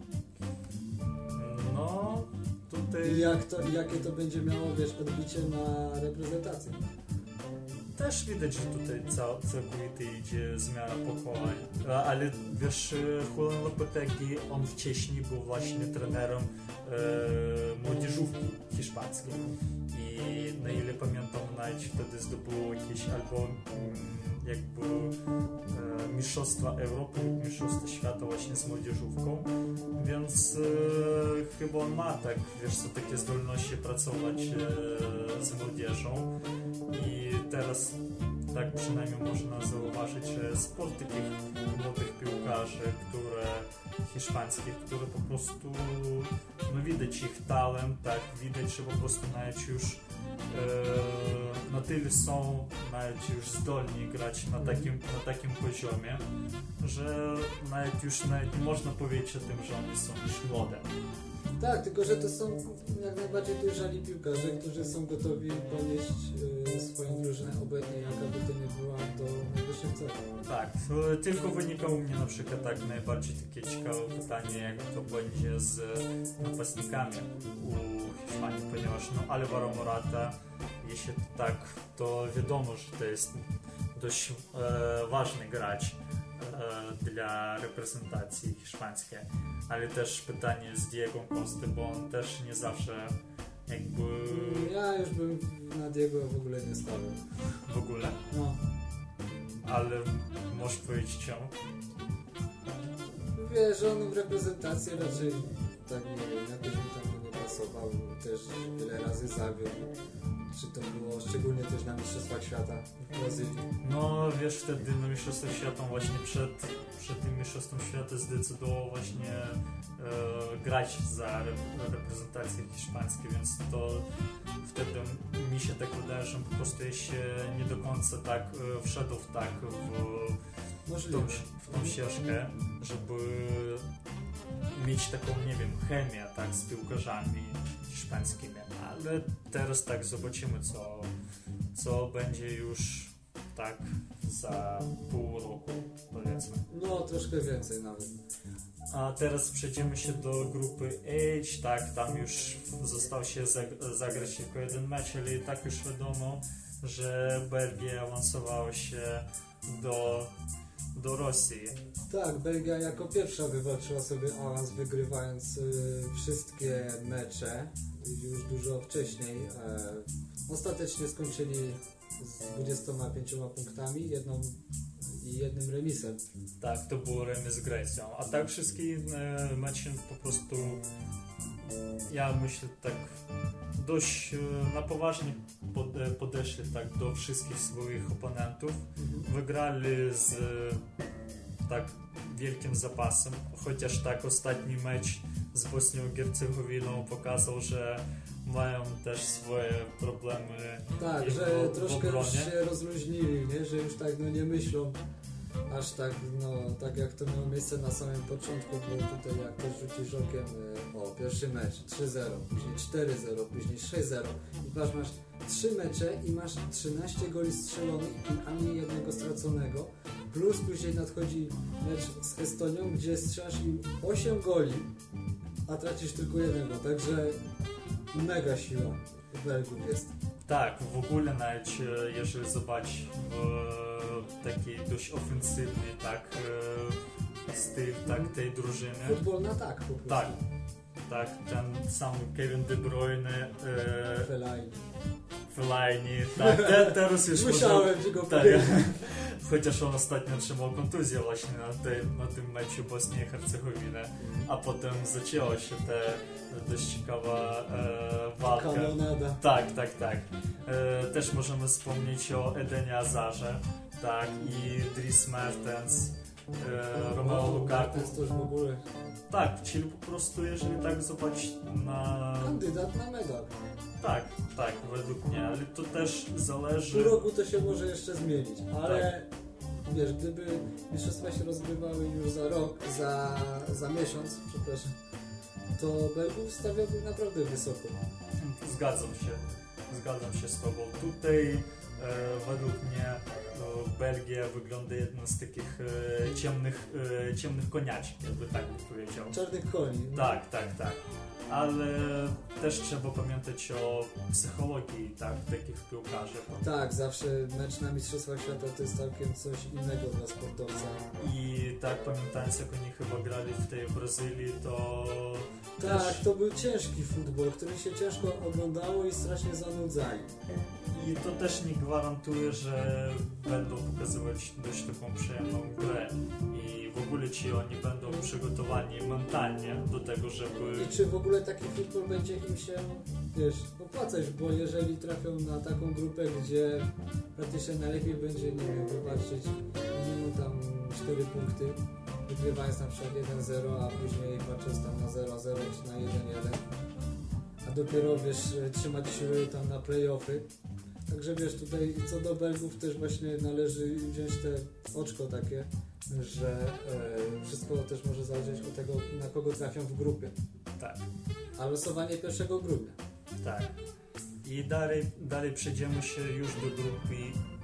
No, tutaj... I jak to, jakie to będzie miało, wiesz, odbicie na reprezentację? też widać, że tutaj cał, całkowite idzie zmiana pokoleń. Ale wiesz, Julen Lopetegui, on wcześniej był właśnie trenerem e, młodzieżówki hiszpańskiej. I na ile pamiętam, nawet wtedy zdobył jakieś albo jakby e, mistrzostwa Europy lub mistrzostwa świata właśnie z młodzieżówką, więc e, chyba on ma tak, wiesz co, takie zdolności pracować e, z młodzieżą i teraz tak przynajmniej można zauważyć, że sporo takich młodych piłkarzy, które hiszpańskich, które po prostu no widać ich talent, tak, widać, że po prostu nawet już e, na tyle są nawet już zdolni grać na takim, na takim poziomie, że nawet już nawet nie można powiedzieć o tym, że oni są już młode. Tak, tylko że to są jak najbardziej dojrzali piłkarze, którzy są gotowi ponieść y, swoją drużynę, obojętnie jaka by to nie była, do najwyższych celów. Tak, tylko wynika u mnie na przykład tak najbardziej takie ciekawe pytanie, jak to będzie z napastnikami u Hiszpanii, ponieważ no Alvaro Morata, jeśli to tak, to wiadomo, że to jest dość e, ważny gracz dla reprezentacji hiszpańskiej, ale też pytanie z Diego Costa, bo on też nie zawsze jakby... Ja już bym na Diego w ogóle nie stawiał. W ogóle? No. Ale możesz powiedzieć czemu? Wiesz, że on w reprezentacji raczej tak nie wiem, jakoś mi tam nie pasował, też wiele razy zawiódł. Czy to było szczególnie też na Mistrzostwach Świata w Brazylii? No wiesz, wtedy na Mistrzostwach Świata właśnie przed, przed tym Mistrzostwem Świata zdecydował właśnie e, grać za re, reprezentację hiszpańską, więc to wtedy mi się tak wydaje, że po prostu się nie do końca tak e, wszedł w tak w, w, tą, w tą ścieżkę, żeby mieć taką, nie wiem, chemię tak z piłkarzami hiszpańskimi, ale teraz tak zobaczymy, co, co będzie już tak za pół roku, powiedzmy. No, troszkę więcej nawet. A teraz przejdziemy się do grupy H, tak, tam już został się zagrać tylko jeden mecz, ale i tak już wiadomo, że Belgia awansowała się do, do Rosji. Tak, Belgia jako pierwsza wywalczyła sobie awans, wygrywając y, wszystkie mecze już dużo wcześniej. E, ostatecznie skończyli z dwudziestoma pięcioma punktami, jedną i jednym remisem. Tak, to był remis z Grecją, a tak wszystkie inne mecze po prostu, ja myślę, tak dość na poważnie podeszli tak do wszystkich swoich oponentów. Mhm. Wygrali z tak wielkim zapasem, chociaż tak ostatni mecz z Bosnią i Hercegowiną pokazał, że mają też swoje problemy. Tak, że troszkę już się rozluźnili, nie? Że już tak no nie myślą aż tak, no tak jak to miało miejsce na samym początku, bo tutaj jak też rzucisz okiem, o pierwszy mecz trzy zero, później cztery zero, później sześć zero i masz, masz trzy mecze i masz trzynaście goli strzelonych i ani jednego straconego, plus później nadchodzi mecz z Estonią, gdzie strzelasz im osiem goli, a tracisz tylko jednego, także mega siła Belgów jest. Tak, w ogóle nawet jeżeli zobaczyć taki dość ofensywny tak styl tak, tej drużyny. Futbol na tak po prostu. Tak, tak, ten sam Kevin De Bruyne, e, Fellaini. Fellaini, tak, te, teraz już musiałem ci go tak, powiedzieć. chociaż on ostatnio otrzymał kontuzję właśnie na, tej, na tym meczu Bosni i Hercegowiny, a potem zaczęła się ta dość ciekawa e, walka. Kanonada. Tak, tak, tak. E, też możemy wspomnieć o Edenie Hazarze, tak, i Dries Mertens, e, Romelu Lukaku. To już w ogóle. Tak, czyli po prostu, jeżeli tak zobaczyć na... Kandydat na medal. Tak, tak, według mnie, ale to też zależy... Pół roku to się może jeszcze zmienić, ale tak. Wiesz, gdyby mistrzostwa się rozgrywały już za rok, za, za miesiąc, przepraszam, to Belgów stawiałby naprawdę wysoko. Zgadzam się, zgadzam się z Tobą. Tutaj e, według mnie e, Belgia wygląda jedną z takich e, ciemnych, e, ciemnych koniaczek, jakby tak bym powiedział. Czarnych koni. Tak, tak, tak. ale też trzeba pamiętać o psychologii tak, takich piłkarzy. Tak, zawsze mecz na Mistrzostwach Świata to jest całkiem coś innego dla sportowca. I tak, pamiętając jak oni chyba grali w tej Brazylii, to tak, też... to był ciężki futbol, który się ciężko oglądało i strasznie zanudzali. I to też nie gwarantuje, że będą pokazywać dość taką przyjemną grę i w ogóle ci oni będą przygotowani mentalnie do tego, żeby... I czy w ogóle taki futbol będzie im się, wiesz, opłacać, bo jeżeli trafią na taką grupę, gdzie praktycznie najlepiej będzie, nie wiem, wywalczyć minimum tam cztery punkty, wygrywając na przykład jeden zero, a później patrząc tam na zero zero czy na jeden jeden, a dopiero, wiesz, trzymać siły tam na play-offy. Także wiesz, tutaj co do Belgów też właśnie należy wziąć te oczko takie, że e, wszystko też może zależeć od tego, na kogo trafią w grupie. Tak. A losowanie pierwszego grudnia. Tak. I dalej, dalej przejdziemy się już do grupy,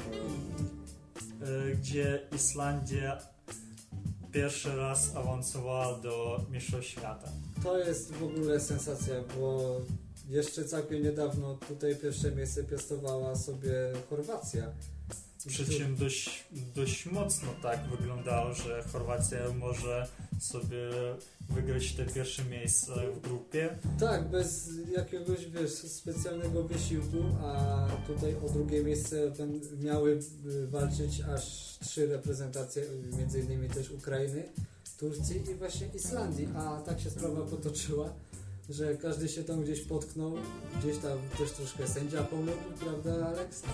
e, gdzie Islandia pierwszy raz awansowała do Mistrzostw Świata. To jest w ogóle sensacja, bo jeszcze całkiem niedawno tutaj pierwsze miejsce piastowała sobie Chorwacja. Przy czym dość, dość mocno tak wyglądało, że Chorwacja może sobie wygrać te pierwsze miejsce w grupie. Tak, bez jakiegoś, wiesz, specjalnego wysiłku, a tutaj o drugie miejsce miały walczyć aż trzy reprezentacje, między innymi też Ukrainy, Turcji i właśnie Islandii, a tak się sprawa potoczyła, że każdy się tam gdzieś potknął, gdzieś tam też troszkę sędzia pomógł, prawda, Aleks?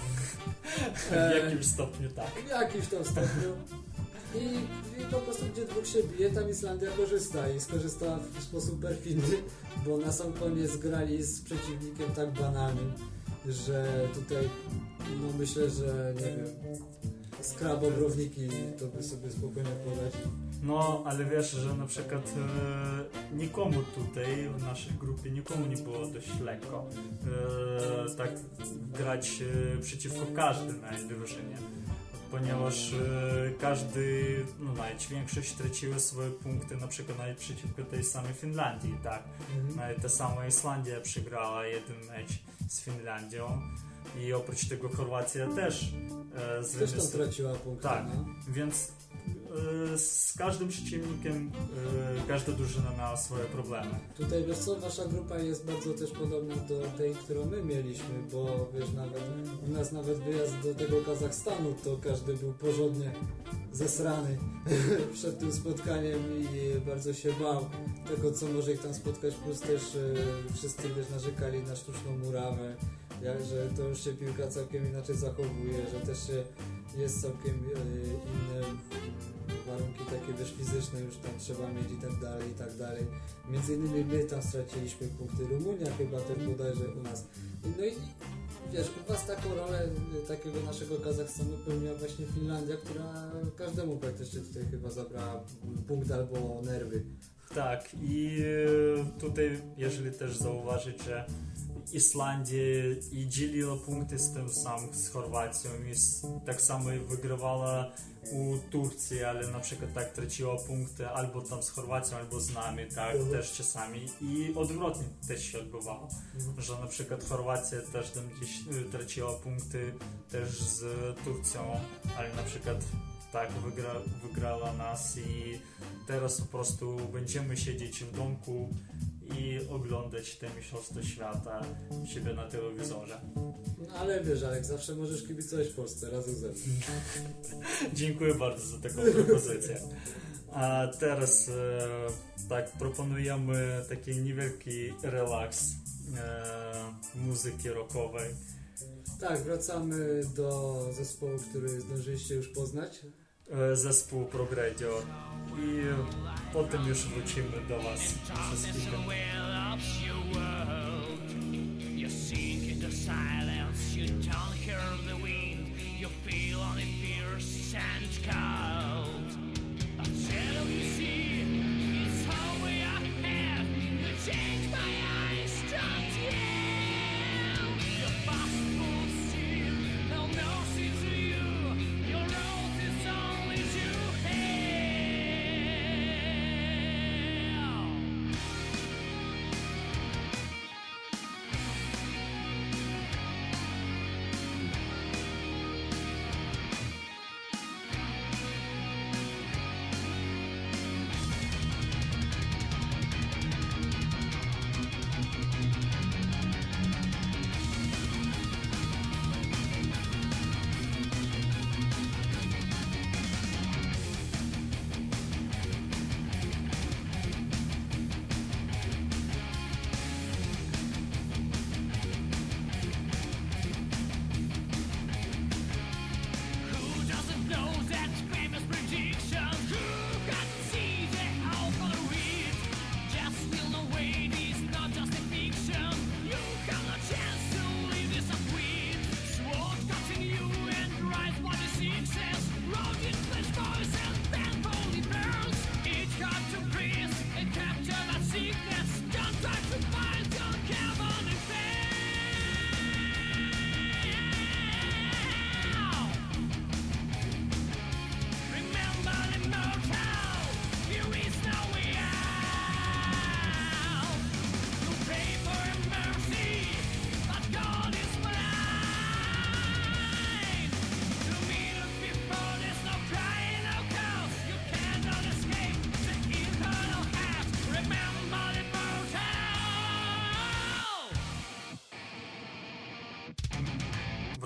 W jakimś stopniu tak. W jakimś tam stopniu. I, I po prostu gdzie dwóch się bije, tam Islandia korzysta i skorzystała w sposób perfidny, bo na sam koniec grali z przeciwnikiem tak banalnym, że tutaj no myślę, że nie wiem, skrabobrowiki to by sobie spokojnie podać. No, ale wiesz, że na przykład e, nikomu tutaj w naszej grupie, nikomu nie było dość lekko e, tak grać e, przeciwko każdej drużynie, ponieważ e, każdy, no nawet większość traciły swoje punkty, na przykład nawet przeciwko tej samej Finlandii, tak? Mhm. Nawet ta sama Islandia przegrała jeden mecz z Finlandią i oprócz tego Chorwacja też e, z też tam straciła punkty. Tak, no? Więc z każdym przeciwnikiem każda drużyna miała swoje problemy. Tutaj wiesz co, wasza grupa jest bardzo też podobna do tej, którą my mieliśmy, bo wiesz, nawet u nas nawet wyjazd do tego Kazachstanu, to każdy był porządnie zesrany przed tym spotkaniem i bardzo się bał tego, co może ich tam spotkać, plus też e, wszyscy wiesz, narzekali na sztuczną murawę, jak, że to już się piłka całkiem inaczej zachowuje, że też się jest całkiem e, inne warunki takie wiesz, fizyczne już tam trzeba mieć i tak dalej, i tak dalej. Między innymi my tam straciliśmy punkty, Rumunia chyba też bodajże u nas. No i wiesz, u was taką rolę takiego naszego Kazachstanu pełniła właśnie Finlandia, która każdemu praktycznie tutaj chyba zabrała punkt albo nerwy. Tak, i tutaj jeżeli też zauważyć, że Islandia i dzieliła punkty z tym samym, z Chorwacją i tak samo wygrywała u Turcji, ale na przykład tak traciła punkty albo tam z Chorwacją, albo z nami, tak, uh-huh. też czasami i odwrotnie też się odbywało, uh-huh. że na przykład Chorwacja też tam gdzieś traciła punkty też z Turcją, ale na przykład tak wygra, wygrała nas i teraz po prostu będziemy siedzieć w domku i oglądać te mistrzostwa świata u siebie na telewizorze. No ale wiesz, Alek, zawsze możesz kibicować Polsce razem ze mną. Dziękuję bardzo za taką propozycję. A teraz e, tak proponujemy taki niewielki relaks e, muzyki rockowej. Tak, wracamy do zespołu, który zdążyliście już poznać. E, zespół Progredio. I potem już wrócimy do was wszystkich.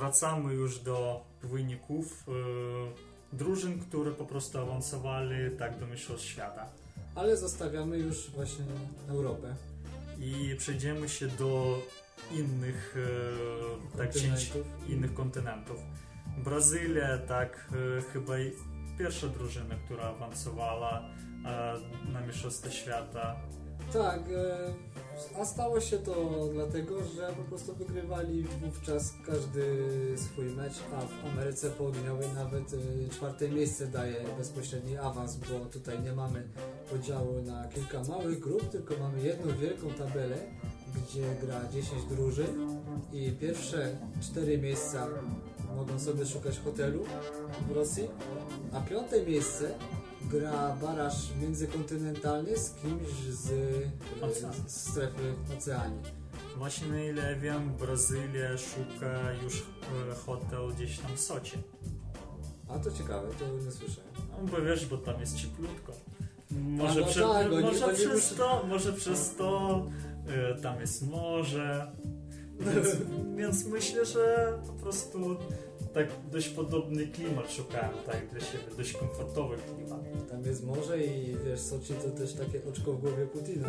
wracamy już do wyników e, drużyn, które po prostu awansowali tak do Mistrzostw Świata. Ale zostawiamy już właśnie Europę. I przejdziemy się do innych, e, tak cięć, innych kontynentów. Brazylia, tak, e, chyba pierwsza drużyna, która awansowała e, na Mistrzostwa Świata. Tak, e, a stało się to dlatego, że po prostu wygrywali wówczas każdy swój mecz, a w Ameryce Południowej nawet e, czwarte miejsce daje bezpośredni awans, bo tutaj nie mamy podziału na kilka małych grup, tylko mamy jedną wielką tabelę, gdzie gra dziesięć drużyn i pierwsze cztery miejsca mogą sobie szukać hotelu w Rosji, a piąte miejsce gra baraż międzykontynentalny z kimś z, z, z strefy Oceanii. Właśnie na ile ja wiem, Brazylia szuka już e, hotel gdzieś tam w Socie. A to ciekawe, to nie słyszałem. No bo wiesz, bo tam jest cieplutko. Może, no prze, tak, może, oni, przez, oni to, może przez to e, tam jest morze. Więc, więc myślę, że po prostu tak dość podobny klimat szukałem tak dla siebie, dość komfortowy klimat. Tam jest morze i wiesz, Soczi to też takie oczko w głowie Putina.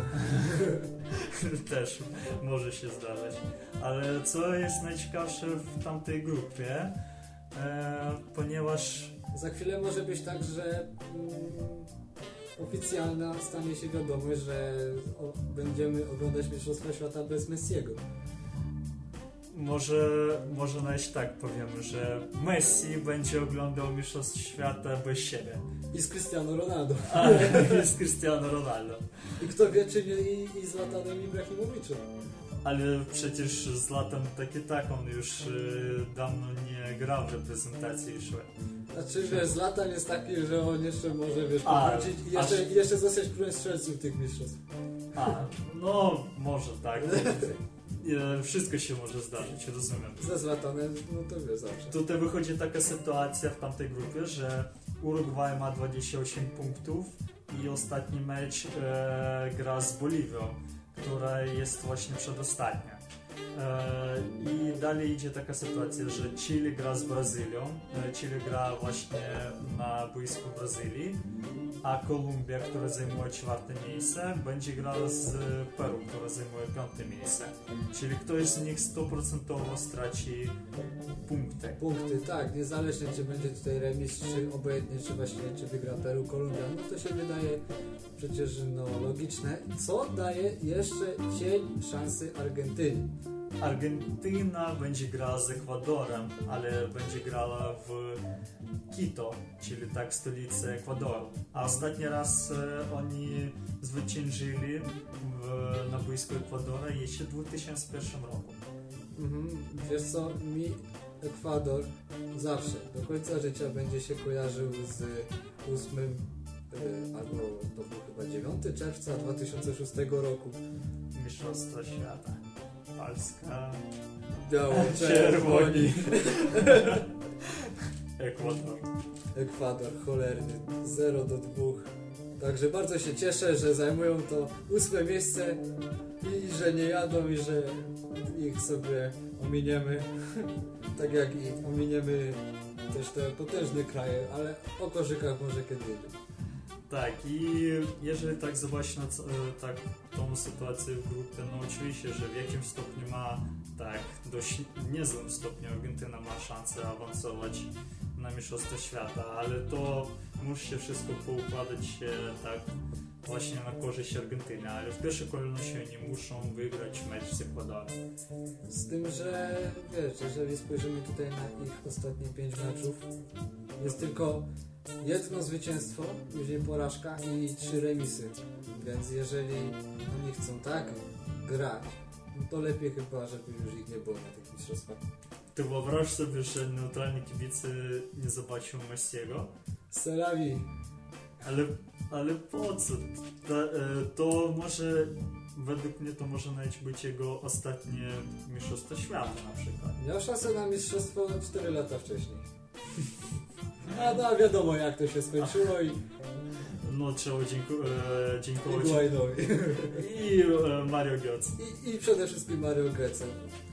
Też może się zdarzać. Ale co jest najciekawsze w tamtej grupie, e, ponieważ... Za chwilę może być tak, że mm, oficjalna stanie się wiadomość, że o, będziemy oglądać Mistrzostwa Świata bez Messiego. Może, może nawet tak powiemy, że Messi będzie oglądał Mistrzostw Świata bez siebie. I z Cristiano Ronaldo. A, i z Cristiano Ronaldo. I kto wie, czy nie i, i z Zlatanem Ibrahimoviczem. Ale przecież Zlatan tak i tak, on już y, dawno nie grał w reprezentacji Szwedii. Znaczy, wiesz, Zlatan jest taki, że on jeszcze może, wiesz, A, powrócić i jeszcze, aż... i jeszcze zostać królem strzelców tych mistrzostw. A, no może tak. Wszystko się może zdarzyć, rozumiem. Ze Zlatanem, no to wiesz, zawsze. Tutaj wychodzi taka sytuacja w tamtej grupie, że Urugwaj ma dwadzieścia osiem punktów i ostatni mecz e, gra z Boliwią, która jest właśnie przedostatnia. E, I dalej idzie taka sytuacja, że Chile gra z Brazylią, e, Chile gra właśnie na boisku Brazylii, a Kolumbia, która zajmuje czwarte miejsce, będzie grała z Peru, która zajmuje piąte miejsce. Czyli ktoś z nich sto procent straci punkty. Punkty, tak, niezależnie czy będzie tutaj remis, czy obojętnie, czy właśnie, czy wygra Peru, Kolumbia, no to się wydaje przecież no, logiczne. Co daje jeszcze cień szansy Argentynie? Argentyna będzie grała z Ekwadorem, ale będzie grała w Quito, czyli tak stolicy Ekwadoru. A ostatni raz e, oni zwyciężyli w, na boisku Ekwadora jeszcze w dwa tysiące pierwszym roku. Mhm. Wiesz co, mi Ekwador zawsze, do końca życia będzie się kojarzył z ósmym e, albo to był chyba dziewiątego czerwca dwa tysiące szóstego roku. Mistrzostwa Świata. Polska. Biało-czerwoni. Ekwador. Ekwador, cholerny. zero do dwóch. Także bardzo się cieszę, że zajmują to ósme miejsce i że nie jadą i że ich sobie ominiemy. Tak jak i ominiemy też te potężne kraje, ale o koszykach może kiedy indziej. Tak, i jeżeli tak zobaczyć na tak, tą sytuację w grupie, no oczywiście, że w jakimś stopniu ma, tak, dość niezłym stopniu Argentyna ma szansę awansować na Mistrzostwa Świata, ale to musi się wszystko poukładać się tak właśnie na korzyść Argentyny, ale w pierwszej kolejności oni muszą wygrać mecz z Ekwadorem. Z tym, że wiesz, jeżeli spojrzymy tutaj na ich ostatnie pięć meczów, jest tylko jedno zwycięstwo, później porażka i trzy remisy. Więc jeżeli oni chcą tak grać, no to lepiej chyba, żeby już ich nie było na tych mistrzostwach. Ty wyobraź sobie, że neutralni kibice nie zobaczą Messiego? Selawi. Ale, ale po co? To, to może, według mnie to może nawet być jego ostatnie mistrzostwo świata na przykład. Miał szansę na mistrzostwo cztery lata wcześniej. A no wiadomo jak to się skończyło i... No trzeba dzięku- e, dziękować... I Guaidowi. I e, Mario Götze. I, I przede wszystkim Mario Götze.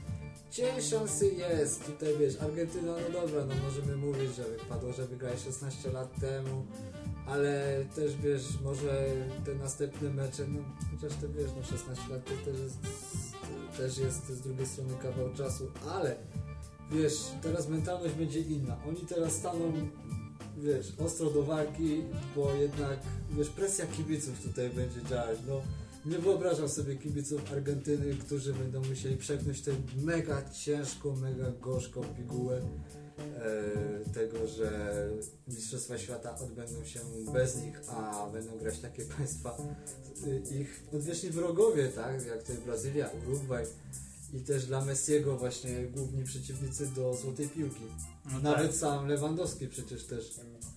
Cień szansy jest, tutaj wiesz, Argentyna, no dobra, no możemy mówić, że wypadło, że wygrali szesnaście lat temu, ale też wiesz, może te następne mecze, no chociaż te wiesz, no szesnaście lat to też jest, też jest z drugiej strony kawał czasu, ale wiesz, teraz mentalność będzie inna, oni teraz staną, wiesz, ostro do walki, bo jednak, wiesz, presja kibiców tutaj będzie działać, no. Nie wyobrażam sobie kibiców Argentyny, którzy będą musieli przepchnąć tę mega ciężką, mega gorzką pigułę e, tego, że Mistrzostwa Świata odbędą się bez nich, a będą grać takie państwa, e, ich odwieczni wrogowie, tak, jak to jest Brazylia, Urugwaj i też dla Messiego właśnie główni przeciwnicy do złotej piłki. No Nawet tak. sam Lewandowski przecież też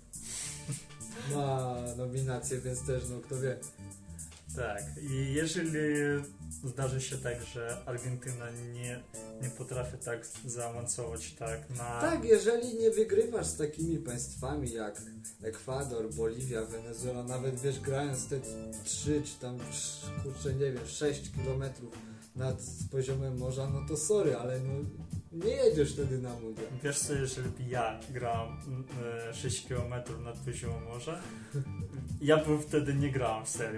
ma nominację, więc też, no kto wie. Tak, i jeżeli zdarzy się tak, że Argentyna nie, nie potrafi tak zaawansować tak na... Tak, jeżeli nie wygrywasz z takimi państwami jak Ekwador, Boliwia, Wenezuela, nawet wiesz, grając te trzy czy tam, kurczę, nie wiem, sześć kilometrów nad poziomem morza, no to sorry, ale no nie jedziesz wtedy na mundial. Wiesz co, jeżeli ja grałem e, sześć kilometrów nad poziomem morza, ja bym wtedy nie grałem, serio.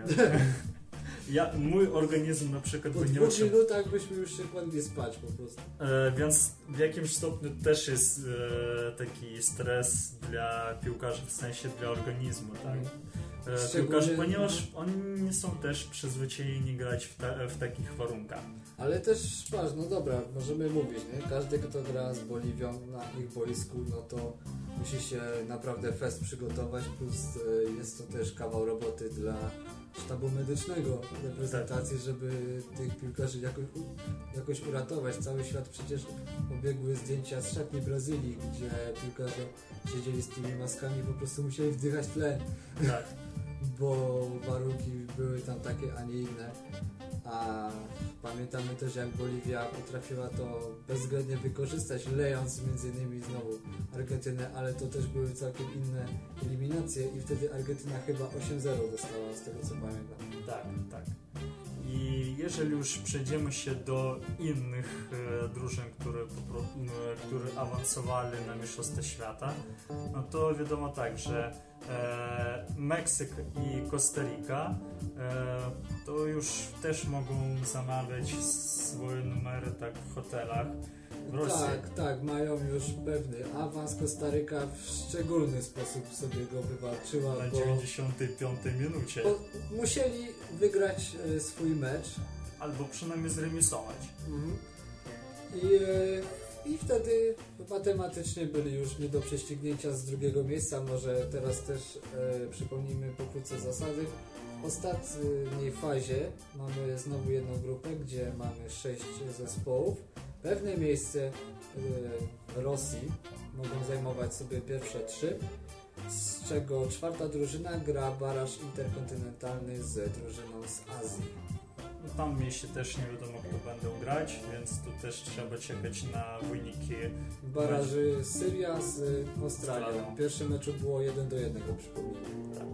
Ja, mój organizm na przykład Po by nie dwóch utrzymał. minutach byśmy już się kładli spać po prostu. E, więc w jakimś stopniu też jest e, taki stres dla piłkarzy, w sensie dla organizmu, tak? E, piłkarzy, ponieważ oni nie są też przyzwyczajeni grać w, ta, w takich warunkach. Ale też, patrz, no dobra, możemy mówić, nie? Każdy, kto gra z Boliwią na ich boisku, no to musi się naprawdę fest przygotować, plus e, jest to też kawał roboty dla sztabu medycznego reprezentacji, żeby tych piłkarzy jakoś, jakoś uratować. Cały świat przecież obiegły zdjęcia z szatni Brazylii, gdzie piłkarze siedzieli z tymi maskami i po prostu musieli wdychać tlen, Tak. bo warunki były tam takie, a nie inne. A pamiętamy też, jak Boliwia potrafiła to bezwzględnie wykorzystać, lejąc między innymi znowu Argentynę, ale to też były całkiem inne eliminacje i wtedy Argentyna chyba osiem zero dostała, z tego co pamiętam. Tak, tak. I jeżeli już przejdziemy się do innych e, drużyn, które, po, e, które awansowali na Mistrzostwa Świata, no to wiadomo tak, że e, Meksyk i Kostaryka e, to już też mogą zamawiać swoje numery tak w hotelach w Rosji. Tak, tak, mają już pewny awans. Kostaryka w szczególny sposób sobie go wywalczyła, Na bo dziewięćdziesiątej piątej minucie. bo musieli wygrać e, swój mecz. Albo przynajmniej zremisować. Mhm. I, e, I wtedy matematycznie byli już nie do prześcignięcia z drugiego miejsca. Może teraz też e, przypomnijmy pokrótce zasady. W ostatniej fazie mamy znowu jedną grupę, gdzie mamy sześć zespołów. Pewne miejsce e, w Rosji mogą zajmować sobie pierwsze trzy, z czego czwarta drużyna gra baraż interkontynentalny z drużyną z Azji. No tam mieście też nie wiadomo kto będą grać, więc tu też trzeba czekać na wyniki. Baraży Syria z Australią. Australią. W pierwszym meczu było jeden do jednego, przypomnijmy. Tak.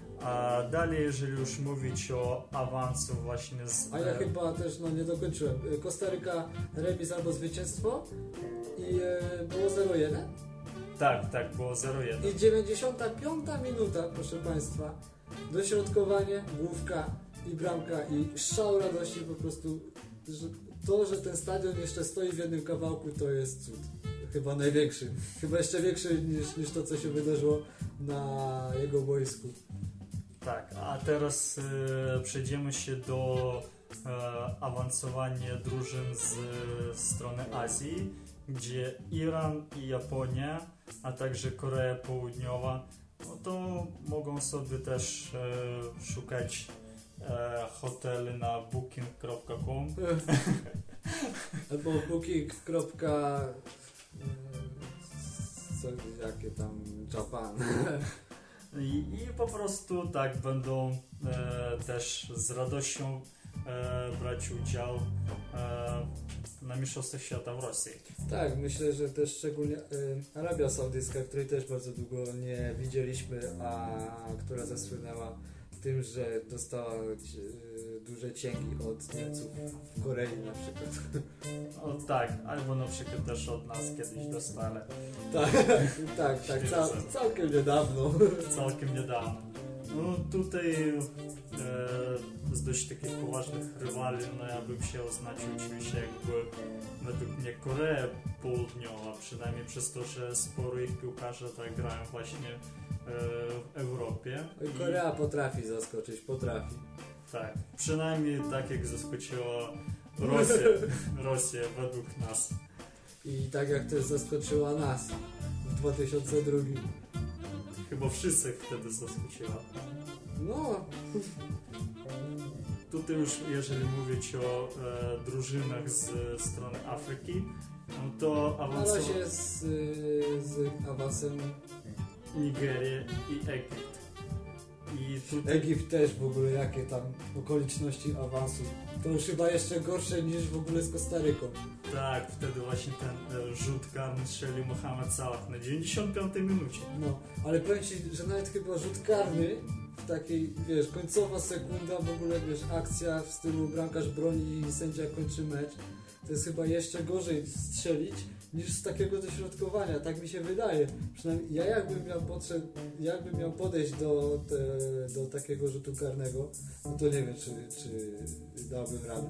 A dalej, jeżeli już mówić o awansu właśnie z... A ja chyba też no, nie dokończyłem. Kostaryka remis albo zwycięstwo i e, było zero jeden. Tak, tak, było zero jeden. I dziewięćdziesiąta piąta minuta, proszę Państwa, dośrodkowanie, główka i bramka i szał radości po prostu. Że to, że ten stadion jeszcze stoi w jednym kawałku, to jest cud. Chyba największy. Chyba jeszcze większy niż, niż to, co się wydarzyło na jego boisku. Tak, a teraz e, przejdziemy się do e, awansowania drużyn z, z strony Azji, gdzie Iran i Japonia, a także Korea Południowa, no to mogą sobie też e, szukać e, hoteli na booking kropka com. Albo booking. Co, jakie tam Japan. I, I po prostu tak będą e, też z radością e, brać udział e, na Mistrzostwach Świata w Rosji. Tak, myślę, że też szczególnie y, Arabia Saudyjska, której też bardzo długo nie widzieliśmy, a która zasłynęła tym, że dostała y, duże cięgi od Niemców w Korei na przykład. O, tak, albo na przykład też od nas kiedyś dostali. Tak, tak, tak, cał, całkiem niedawno. Całkiem niedawno. No tutaj e, z dość takich poważnych rywali, no ja bym się oznaczył oczywiście jakby według mnie Korea Południowa, przynajmniej przez to, że sporo ich piłkarzy tak grają właśnie e, w Europie. I Korea potrafi zaskoczyć, potrafi. Tak, przynajmniej tak jak zaskoczyła Rosję, Rosję według nas. I tak jak też zaskoczyła nas w dwa tysiące drugim. Chyba wszyscy wtedy zaskoczyła. No. Tutaj już jeżeli mówić o e, drużynach z strony Afryki, no to awansował... Na razie z, z awansem Nigerię i Egipt. I tutaj... Egipt też w ogóle, jakie tam okoliczności awansu. To już chyba jeszcze gorsze niż w ogóle z Kostaryką. Tak, wtedy właśnie ten e, rzut karny strzelił Mohamed Salah na dziewięćdziesiątej piątej minucie. No, ale powiem Ci, że nawet chyba rzut karny w takiej, wiesz, końcowa sekunda, w ogóle, wiesz, akcja w stylu bramkarz broni i sędzia kończy mecz. To jest chyba jeszcze gorzej strzelić niż z takiego dośrodkowania, tak mi się wydaje. Przynajmniej ja jakbym miał podszedł, jakbym miał podejść do, te, do takiego rzutu karnego, no to nie wiem, czy, czy dałbym radę.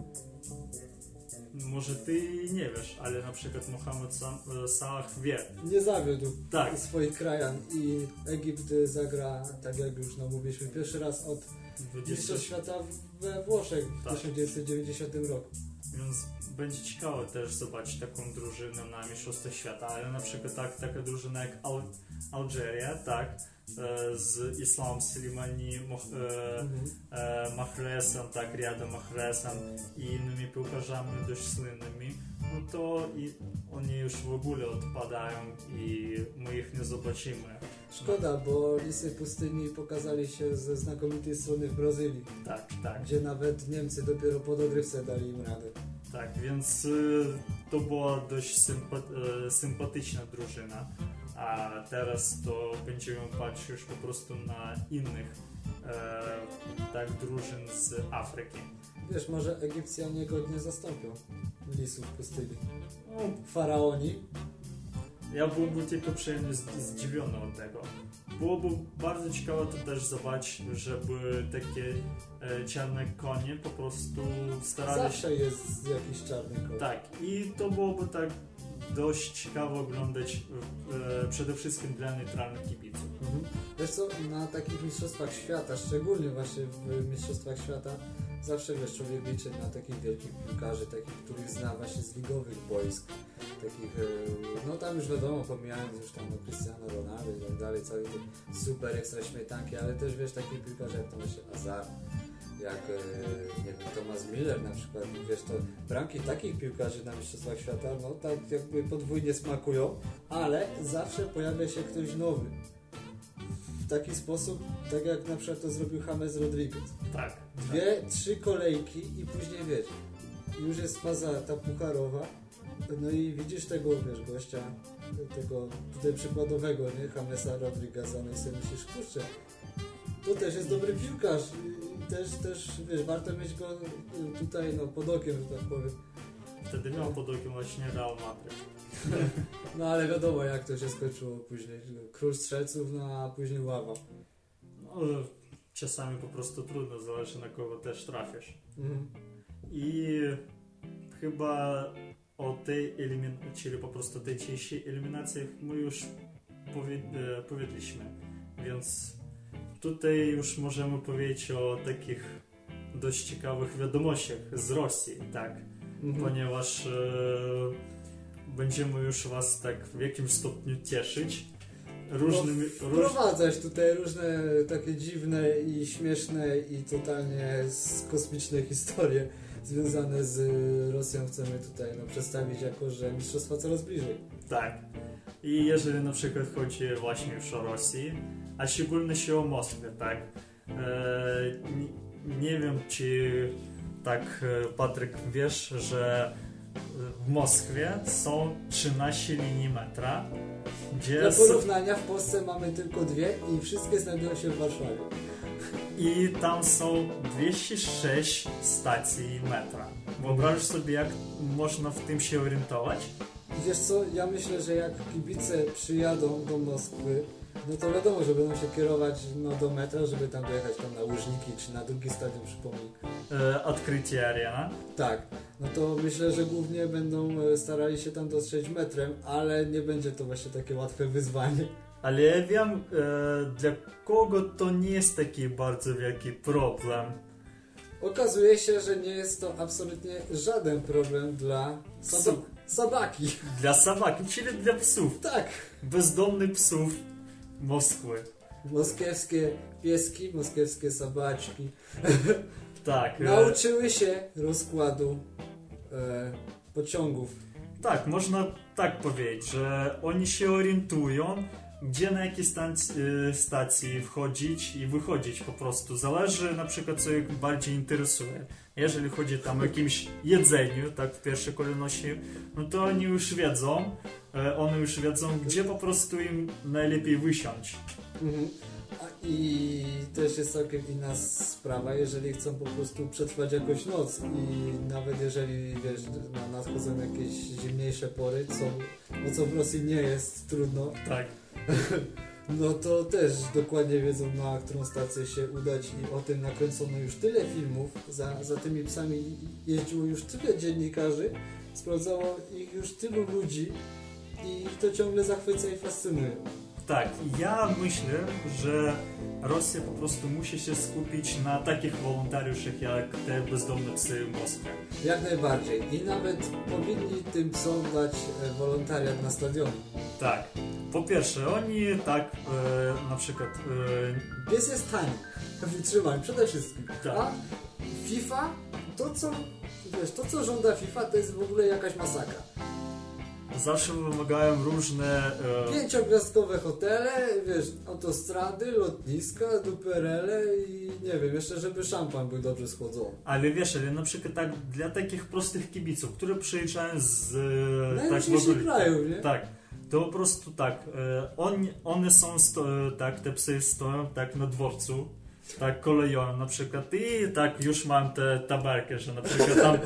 Może ty nie wiesz, ale na przykład Mohamed Sam- Salah wie. Nie zawiódł Tak. swoich krajan i Egipt zagra, tak jak już no, mówiliśmy, pierwszy raz od Mistrzostw Świata we Włoszech w Tak. tysiąc dziewięćset dziewięćdziesiątym roku. Więc będzie ciekawe też zobaczyć taką drużynę na Mistrzostwach Świata, ale na przykład tak, taka drużyna jak Al- Algeria, tak, e, z Islam Slimani, Moh- e, Mhm. e, Mahrezem, tak, Riyadem Mahrezem i innymi piłkarzami dość słynnymi, no to i oni już w ogóle odpadają i my ich nie zobaczymy. Szkoda, bo Lisy Pustyni pokazali się ze znakomitej strony w Brazylii, Tak, tak. gdzie nawet Niemcy dopiero po dogrywce dali im radę. Tak, więc y, to była dość sympa- y, sympatyczna drużyna, a teraz to będziemy patrzeć już po prostu na innych e, tak drużyn z Afryki. Wiesz, może Egipcjanie godnie zastąpią Lisów Pustyni. No, Faraoni. ja byłbym tylko przyjemnie zdziwiony od tego. Byłoby bardzo ciekawe to też zobaczyć, żeby takie e, czarne konie po prostu starali się... Zawsze jest jakiś czarny kot. Tak, i to byłoby tak dość ciekawe oglądać e, przede wszystkim dla neutralnych kibiców. Mhm. Wiesz co, na takich mistrzostwach świata, szczególnie właśnie w mistrzostwach świata, zawsze wiesz, człowiek liczy na takich wielkich piłkarzy, takich, których zna właśnie z ligowych boisk, takich, e, no tam już wiadomo, pomijając już tam no, Cristiano Ronaldo i tak dalej, całe te super ekstra śmietanki, ale też wiesz, takich piłkarzy jak to właśnie Hazard, jak e, nie wiem, Thomas Müller na przykład, wiesz, to bramki takich piłkarzy na mistrzostwach świata, no tak jakby podwójnie smakują, ale zawsze pojawia się ktoś nowy. W taki sposób, tak jak na przykład to zrobił James Rodriguez. Tak. Dwie, trzy kolejki i później wiesz, już jest faza ta pucharowa, no i widzisz tego, wiesz, gościa, tego tutaj przykładowego, nie, Jamesa Rodrigueza, no i sobie myślisz, kurczę, to też jest dobry piłkarz i też, też, wiesz, warto mieć go tutaj, no, pod okiem, że tak powiem. Wtedy miał pod okiem właśnie Real Madrid. No ale wiadomo, jak to się skończyło później. Król strzelców, no a później ława. No, czasami po prostu trudno, zależy na kogo też trafisz. Mhm. I chyba o tej eliminacji, czyli po prostu tej dzisiejszej eliminacji my już powie, e, powiedzieliśmy. Więc tutaj już możemy powiedzieć o takich dość ciekawych wiadomościach z Rosji, tak? Mhm. Ponieważ e, będziemy już Was tak w jakimś stopniu cieszyć różnymi... No, róż... wprowadzać tutaj różne takie dziwne i śmieszne i totalnie z kosmiczne historie związane z Rosją. Chcemy tutaj no, przedstawić jako, że mistrzostwa coraz bliżej. Tak. I jeżeli na przykład chodzi właśnie już o Rosji, a szczególnie się o Moskwie, tak? E, nie, nie wiem, czy tak, Patryk, wiesz, że w Moskwie są trzynaście linii metra, gdzie... Dla porównania w Polsce mamy tylko dwie i wszystkie znajdują się w Warszawie. i tam są dwieście sześć stacji metra. Wyobrażasz sobie, jak można w tym się orientować? Wiesz co, ja myślę, że jak kibice przyjadą do Moskwy, no to wiadomo, że będą się kierować no, do metra, żeby tam dojechać tam na Łużniki, czy na drugi stadion, przypomnij. E, odkrycie arena. Tak, no to myślę, że głównie będą e, starali się tam dotrzeć metrem, ale nie będzie to właśnie takie łatwe wyzwanie. Ale ja wiem, e, dla kogo to nie jest taki bardzo wielki problem. Okazuje się, że nie jest to absolutnie żaden problem dla sab- sabaki. Dla sabaki, czyli dla psów. Tak. Bezdomnych psów Moskwy. Moskiewskie pieski, moskiewskie sabaczki Tak. nauczyły się rozkładu e, pociągów. Tak, można tak powiedzieć, że oni się orientują, gdzie na jakiej stacji, stacji wchodzić i wychodzić po prostu. Zależy na przykład, co ich bardziej interesuje. Jeżeli chodzi tam o jakimś jedzeniu, tak w pierwszej kolejności, no to oni już wiedzą, one już wiedzą, gdzie po prostu im najlepiej wysiąść. Mhm. A I też jest całkiem inna sprawa, jeżeli chcą po prostu przetrwać jakąś noc i nawet jeżeli, wiesz, na nadchodzą jakieś zimniejsze pory, co, no co w Rosji nie jest trudno, tak. No to też dokładnie wiedzą, na którą stację się udać i o tym nakręcono już tyle filmów, za, za tymi psami jeździło już tyle dziennikarzy, sprawdzało ich już tylu ludzi i to ciągle zachwyca i fascynuje. Tak, ja myślę, że Rosja po prostu musi się skupić na takich wolontariuszach jak te bezdomne psy w Moskwie. Jak najbardziej. I nawet powinni tym psom dać wolontariat na stadionie. Tak. Po pierwsze, oni tak e, na przykład... E... Pies jest tani. Wytrzymaj, przede wszystkim. Tak. A FIFA, to co, wiesz, to co żąda FIFA, to jest w ogóle jakaś masakra. Zawsze wymagają różne... E... Pięciogwiazdkowe hotele, wiesz, autostrady, lotniska, duperele i nie wiem, jeszcze żeby szampan był dobrze schłodzony. Ale wiesz, ale na przykład tak dla takich prostych kibiców, które przyjeżdżają z... najróżniejszych tak, krajów, nie? Tak. To po prostu tak, e, on, one są, sto, tak, te psy stoją tak na dworcu, tak kolejowym na przykład i tak już mam tę tabelkę, że na przykład tam,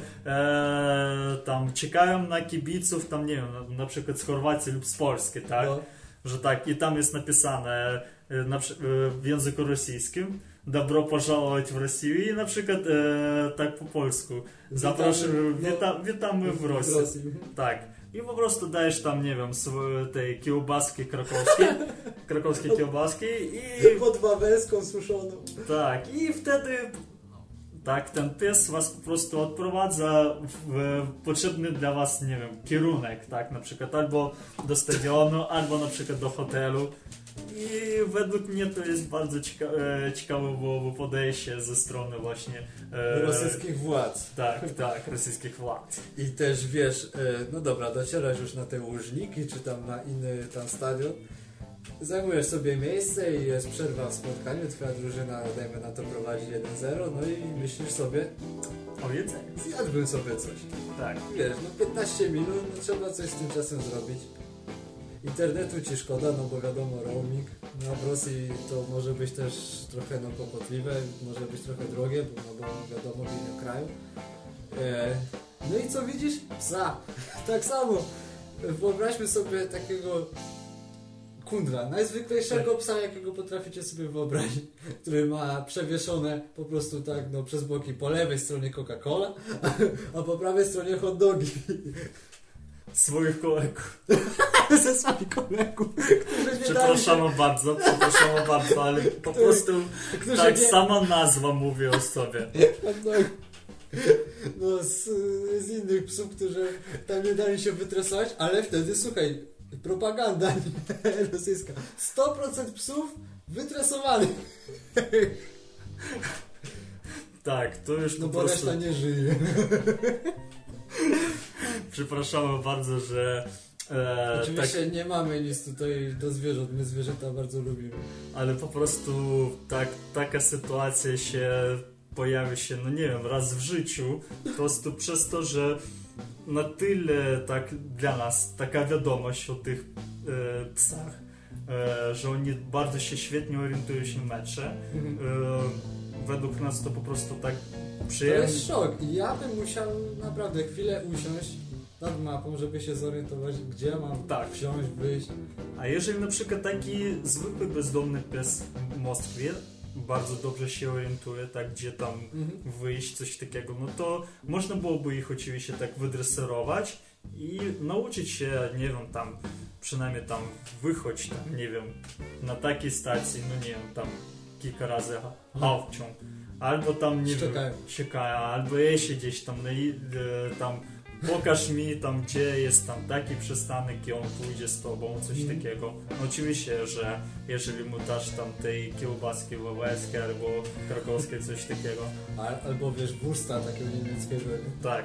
e, tam czekają na kibiców, tam nie wiem, na, na przykład z Chorwacji lub z Polski, tak, No. że tak i tam jest napisane e, na, e, w języku rosyjskim Dobro pożałować w Rosję i na przykład e, tak po polsku zapraszam, wita, witamy w Rosji, w Rosji. Tak. I po prostu dajesz tam, nie wiem, tej kiełbaski krakowskiej, krakowskiej kiełbaski i... Podwawelską suszoną. Tak, i wtedy tak, ten pies was po prostu odprowadza w potrzebny dla was, nie wiem, kierunek, tak, na przykład albo do stadionu, albo na przykład do hotelu. I według mnie to jest bardzo cieka- ciekawe było podejście ze strony właśnie e, rosyjskich władz. Tak, tak, rosyjskich władz. I też wiesz, e, no dobra, docierasz już na te Łużniki, czy tam na inny tam stadion, zajmujesz sobie miejsce i jest przerwa w spotkaniu, twoja drużyna, dajmy na to, prowadzi jeden zero, no i myślisz sobie, o jedzeniu. Zjadłbym sobie coś. Tak. Wiesz, no piętnaście minut, no trzeba coś z tym czasem zrobić. Internetu ci szkoda, no bo wiadomo, roaming. No w Rosji to może być też trochę no, kłopotliwe, może być trochę drogie, bo, no bo wiadomo, w innym kraju. E, no i co widzisz? Psa. Tak samo. Wyobraźmy sobie takiego kundla, najzwyklejszego psa, jakiego potraficie sobie wyobrazić, który ma przewieszone po prostu tak, no przez boki, po lewej stronie Coca-Cola, a po prawej stronie hot dogi. Swoich kolegów. Ze swoich kolegów. Przepraszam się... bardzo, przepraszam bardzo, ale po Który, prostu tak nie... sama nazwa mówi o sobie. No z, z innych psów, którzy tam nie dali się wytresować, ale wtedy słuchaj, propaganda rosyjska. sto procent psów wytresowanych. Tak, to już no po bo prostu... reszta nie żyje. Przepraszamy bardzo, że... E, Oczywiście tak, nie mamy nic tutaj do zwierząt, my zwierzęta bardzo lubimy. Ale po prostu tak, taka sytuacja się pojawi się, no nie wiem, raz w życiu, po prostu przez to, że na tyle tak dla nas taka wiadomość o tych e, psach e, że oni bardzo się świetnie orientują się w mecze. Mhm. E, według nas to po prostu tak To przyjemnie. jest szok i ja bym musiał naprawdę chwilę usiąść nad mapą, żeby się zorientować, gdzie mam Tak. wsiąść, wyjść. A jeżeli na przykład taki zwykły bezdomny pies w Moskwie bardzo dobrze się orientuje, tak, gdzie tam Mhm. wyjść, coś takiego, no to można byłoby ich oczywiście tak wydreserować i nauczyć się, nie wiem, tam przynajmniej tam wychodź tam, nie wiem, na takiej stacji, no nie wiem, tam kilka razy hałcią, albo tam, nie Szczekają. wiem, siekają, albo jeździ gdzieś tam, na, i- e, tam pokaż mi tam, gdzie jest tam taki przystanek i on pójdzie z tobą, coś Mhm. takiego. No oczywiście, że jeżeli mu dasz tam tej kiełbaski wawelskiej albo krakowskiej, coś takiego. Al, albo wiesz, bursta takiego niemieckiego. nie? Tak.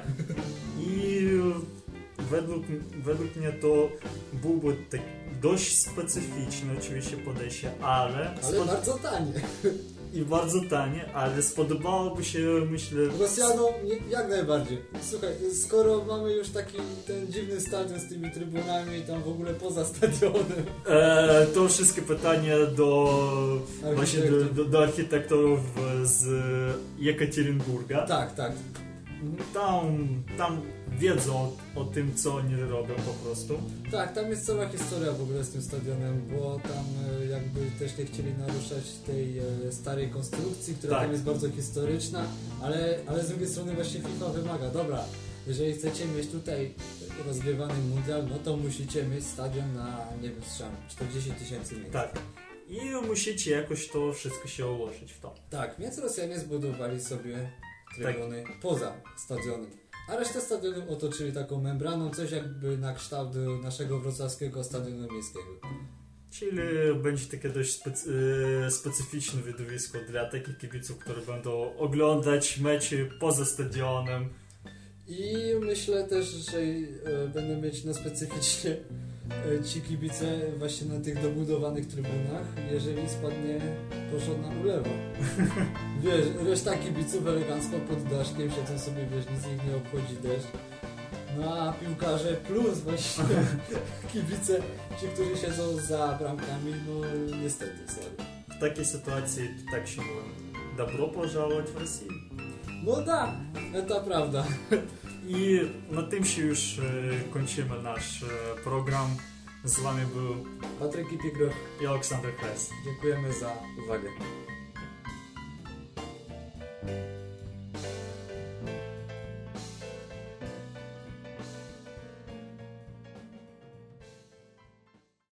I według, według mnie to byłby tak dość specyficzne oczywiście podejście, ale... Ale spod- bardzo tanie. I bardzo tanie, ale spodobałoby się, myślę... Rosjanom nie- jak najbardziej. Słuchaj, skoro mamy już taki ten dziwny stadion z tymi trybunami tam w ogóle poza stadionem. E, to wszystkie pytania do, właśnie do, Architektów. do, do architektorów z Jekaterinburga. Tak, tak. Mhm. Tam, tam wiedzą o, o tym, co oni robią po prostu. Tak, tam jest cała historia w ogóle z tym stadionem, bo tam e, jakby też nie chcieli naruszać tej e, starej konstrukcji, która Tak. tam jest bardzo historyczna, ale, ale z drugiej strony właśnie FIFA wymaga, dobra, jeżeli chcecie mieć tutaj rozgrywany mundial, no to musicie mieć stadion na, nie wiem, strzał, czterdzieści tysięcy miejsc. Tak. I musicie jakoś to wszystko się ułożyć w to. Tak, więc Rosjanie zbudowali sobie trybuny poza stadionem. A resztę stadionu otoczyli taką membraną, coś jakby na kształt naszego wrocławskiego stadionu miejskiego. Czyli będzie takie dość specy- e, specyficzne widowisko dla takich kibiców, którzy będą oglądać mecze poza stadionem. I myślę też, że e, będą mieć no specyficznie e, ci kibice właśnie na tych dobudowanych trybunach, jeżeli spadnie porządna ulewa. Wiesz, reszta kibiców elegancko pod daszkiem siedzą sobie, wiesz, nic ich nie obchodzi deszcz. No a piłkarze plus właśnie kibice, ci, którzy siedzą za bramkami, no niestety, sorry. W takiej sytuacji to tak się mówi. Dobro pożałować w Rosji. No tak, to prawda. I na tym się już e, kończymy nasz e, program. Z wami był Patryk Pigroch, i Aleksander Hess. dziękujemy za uwagę.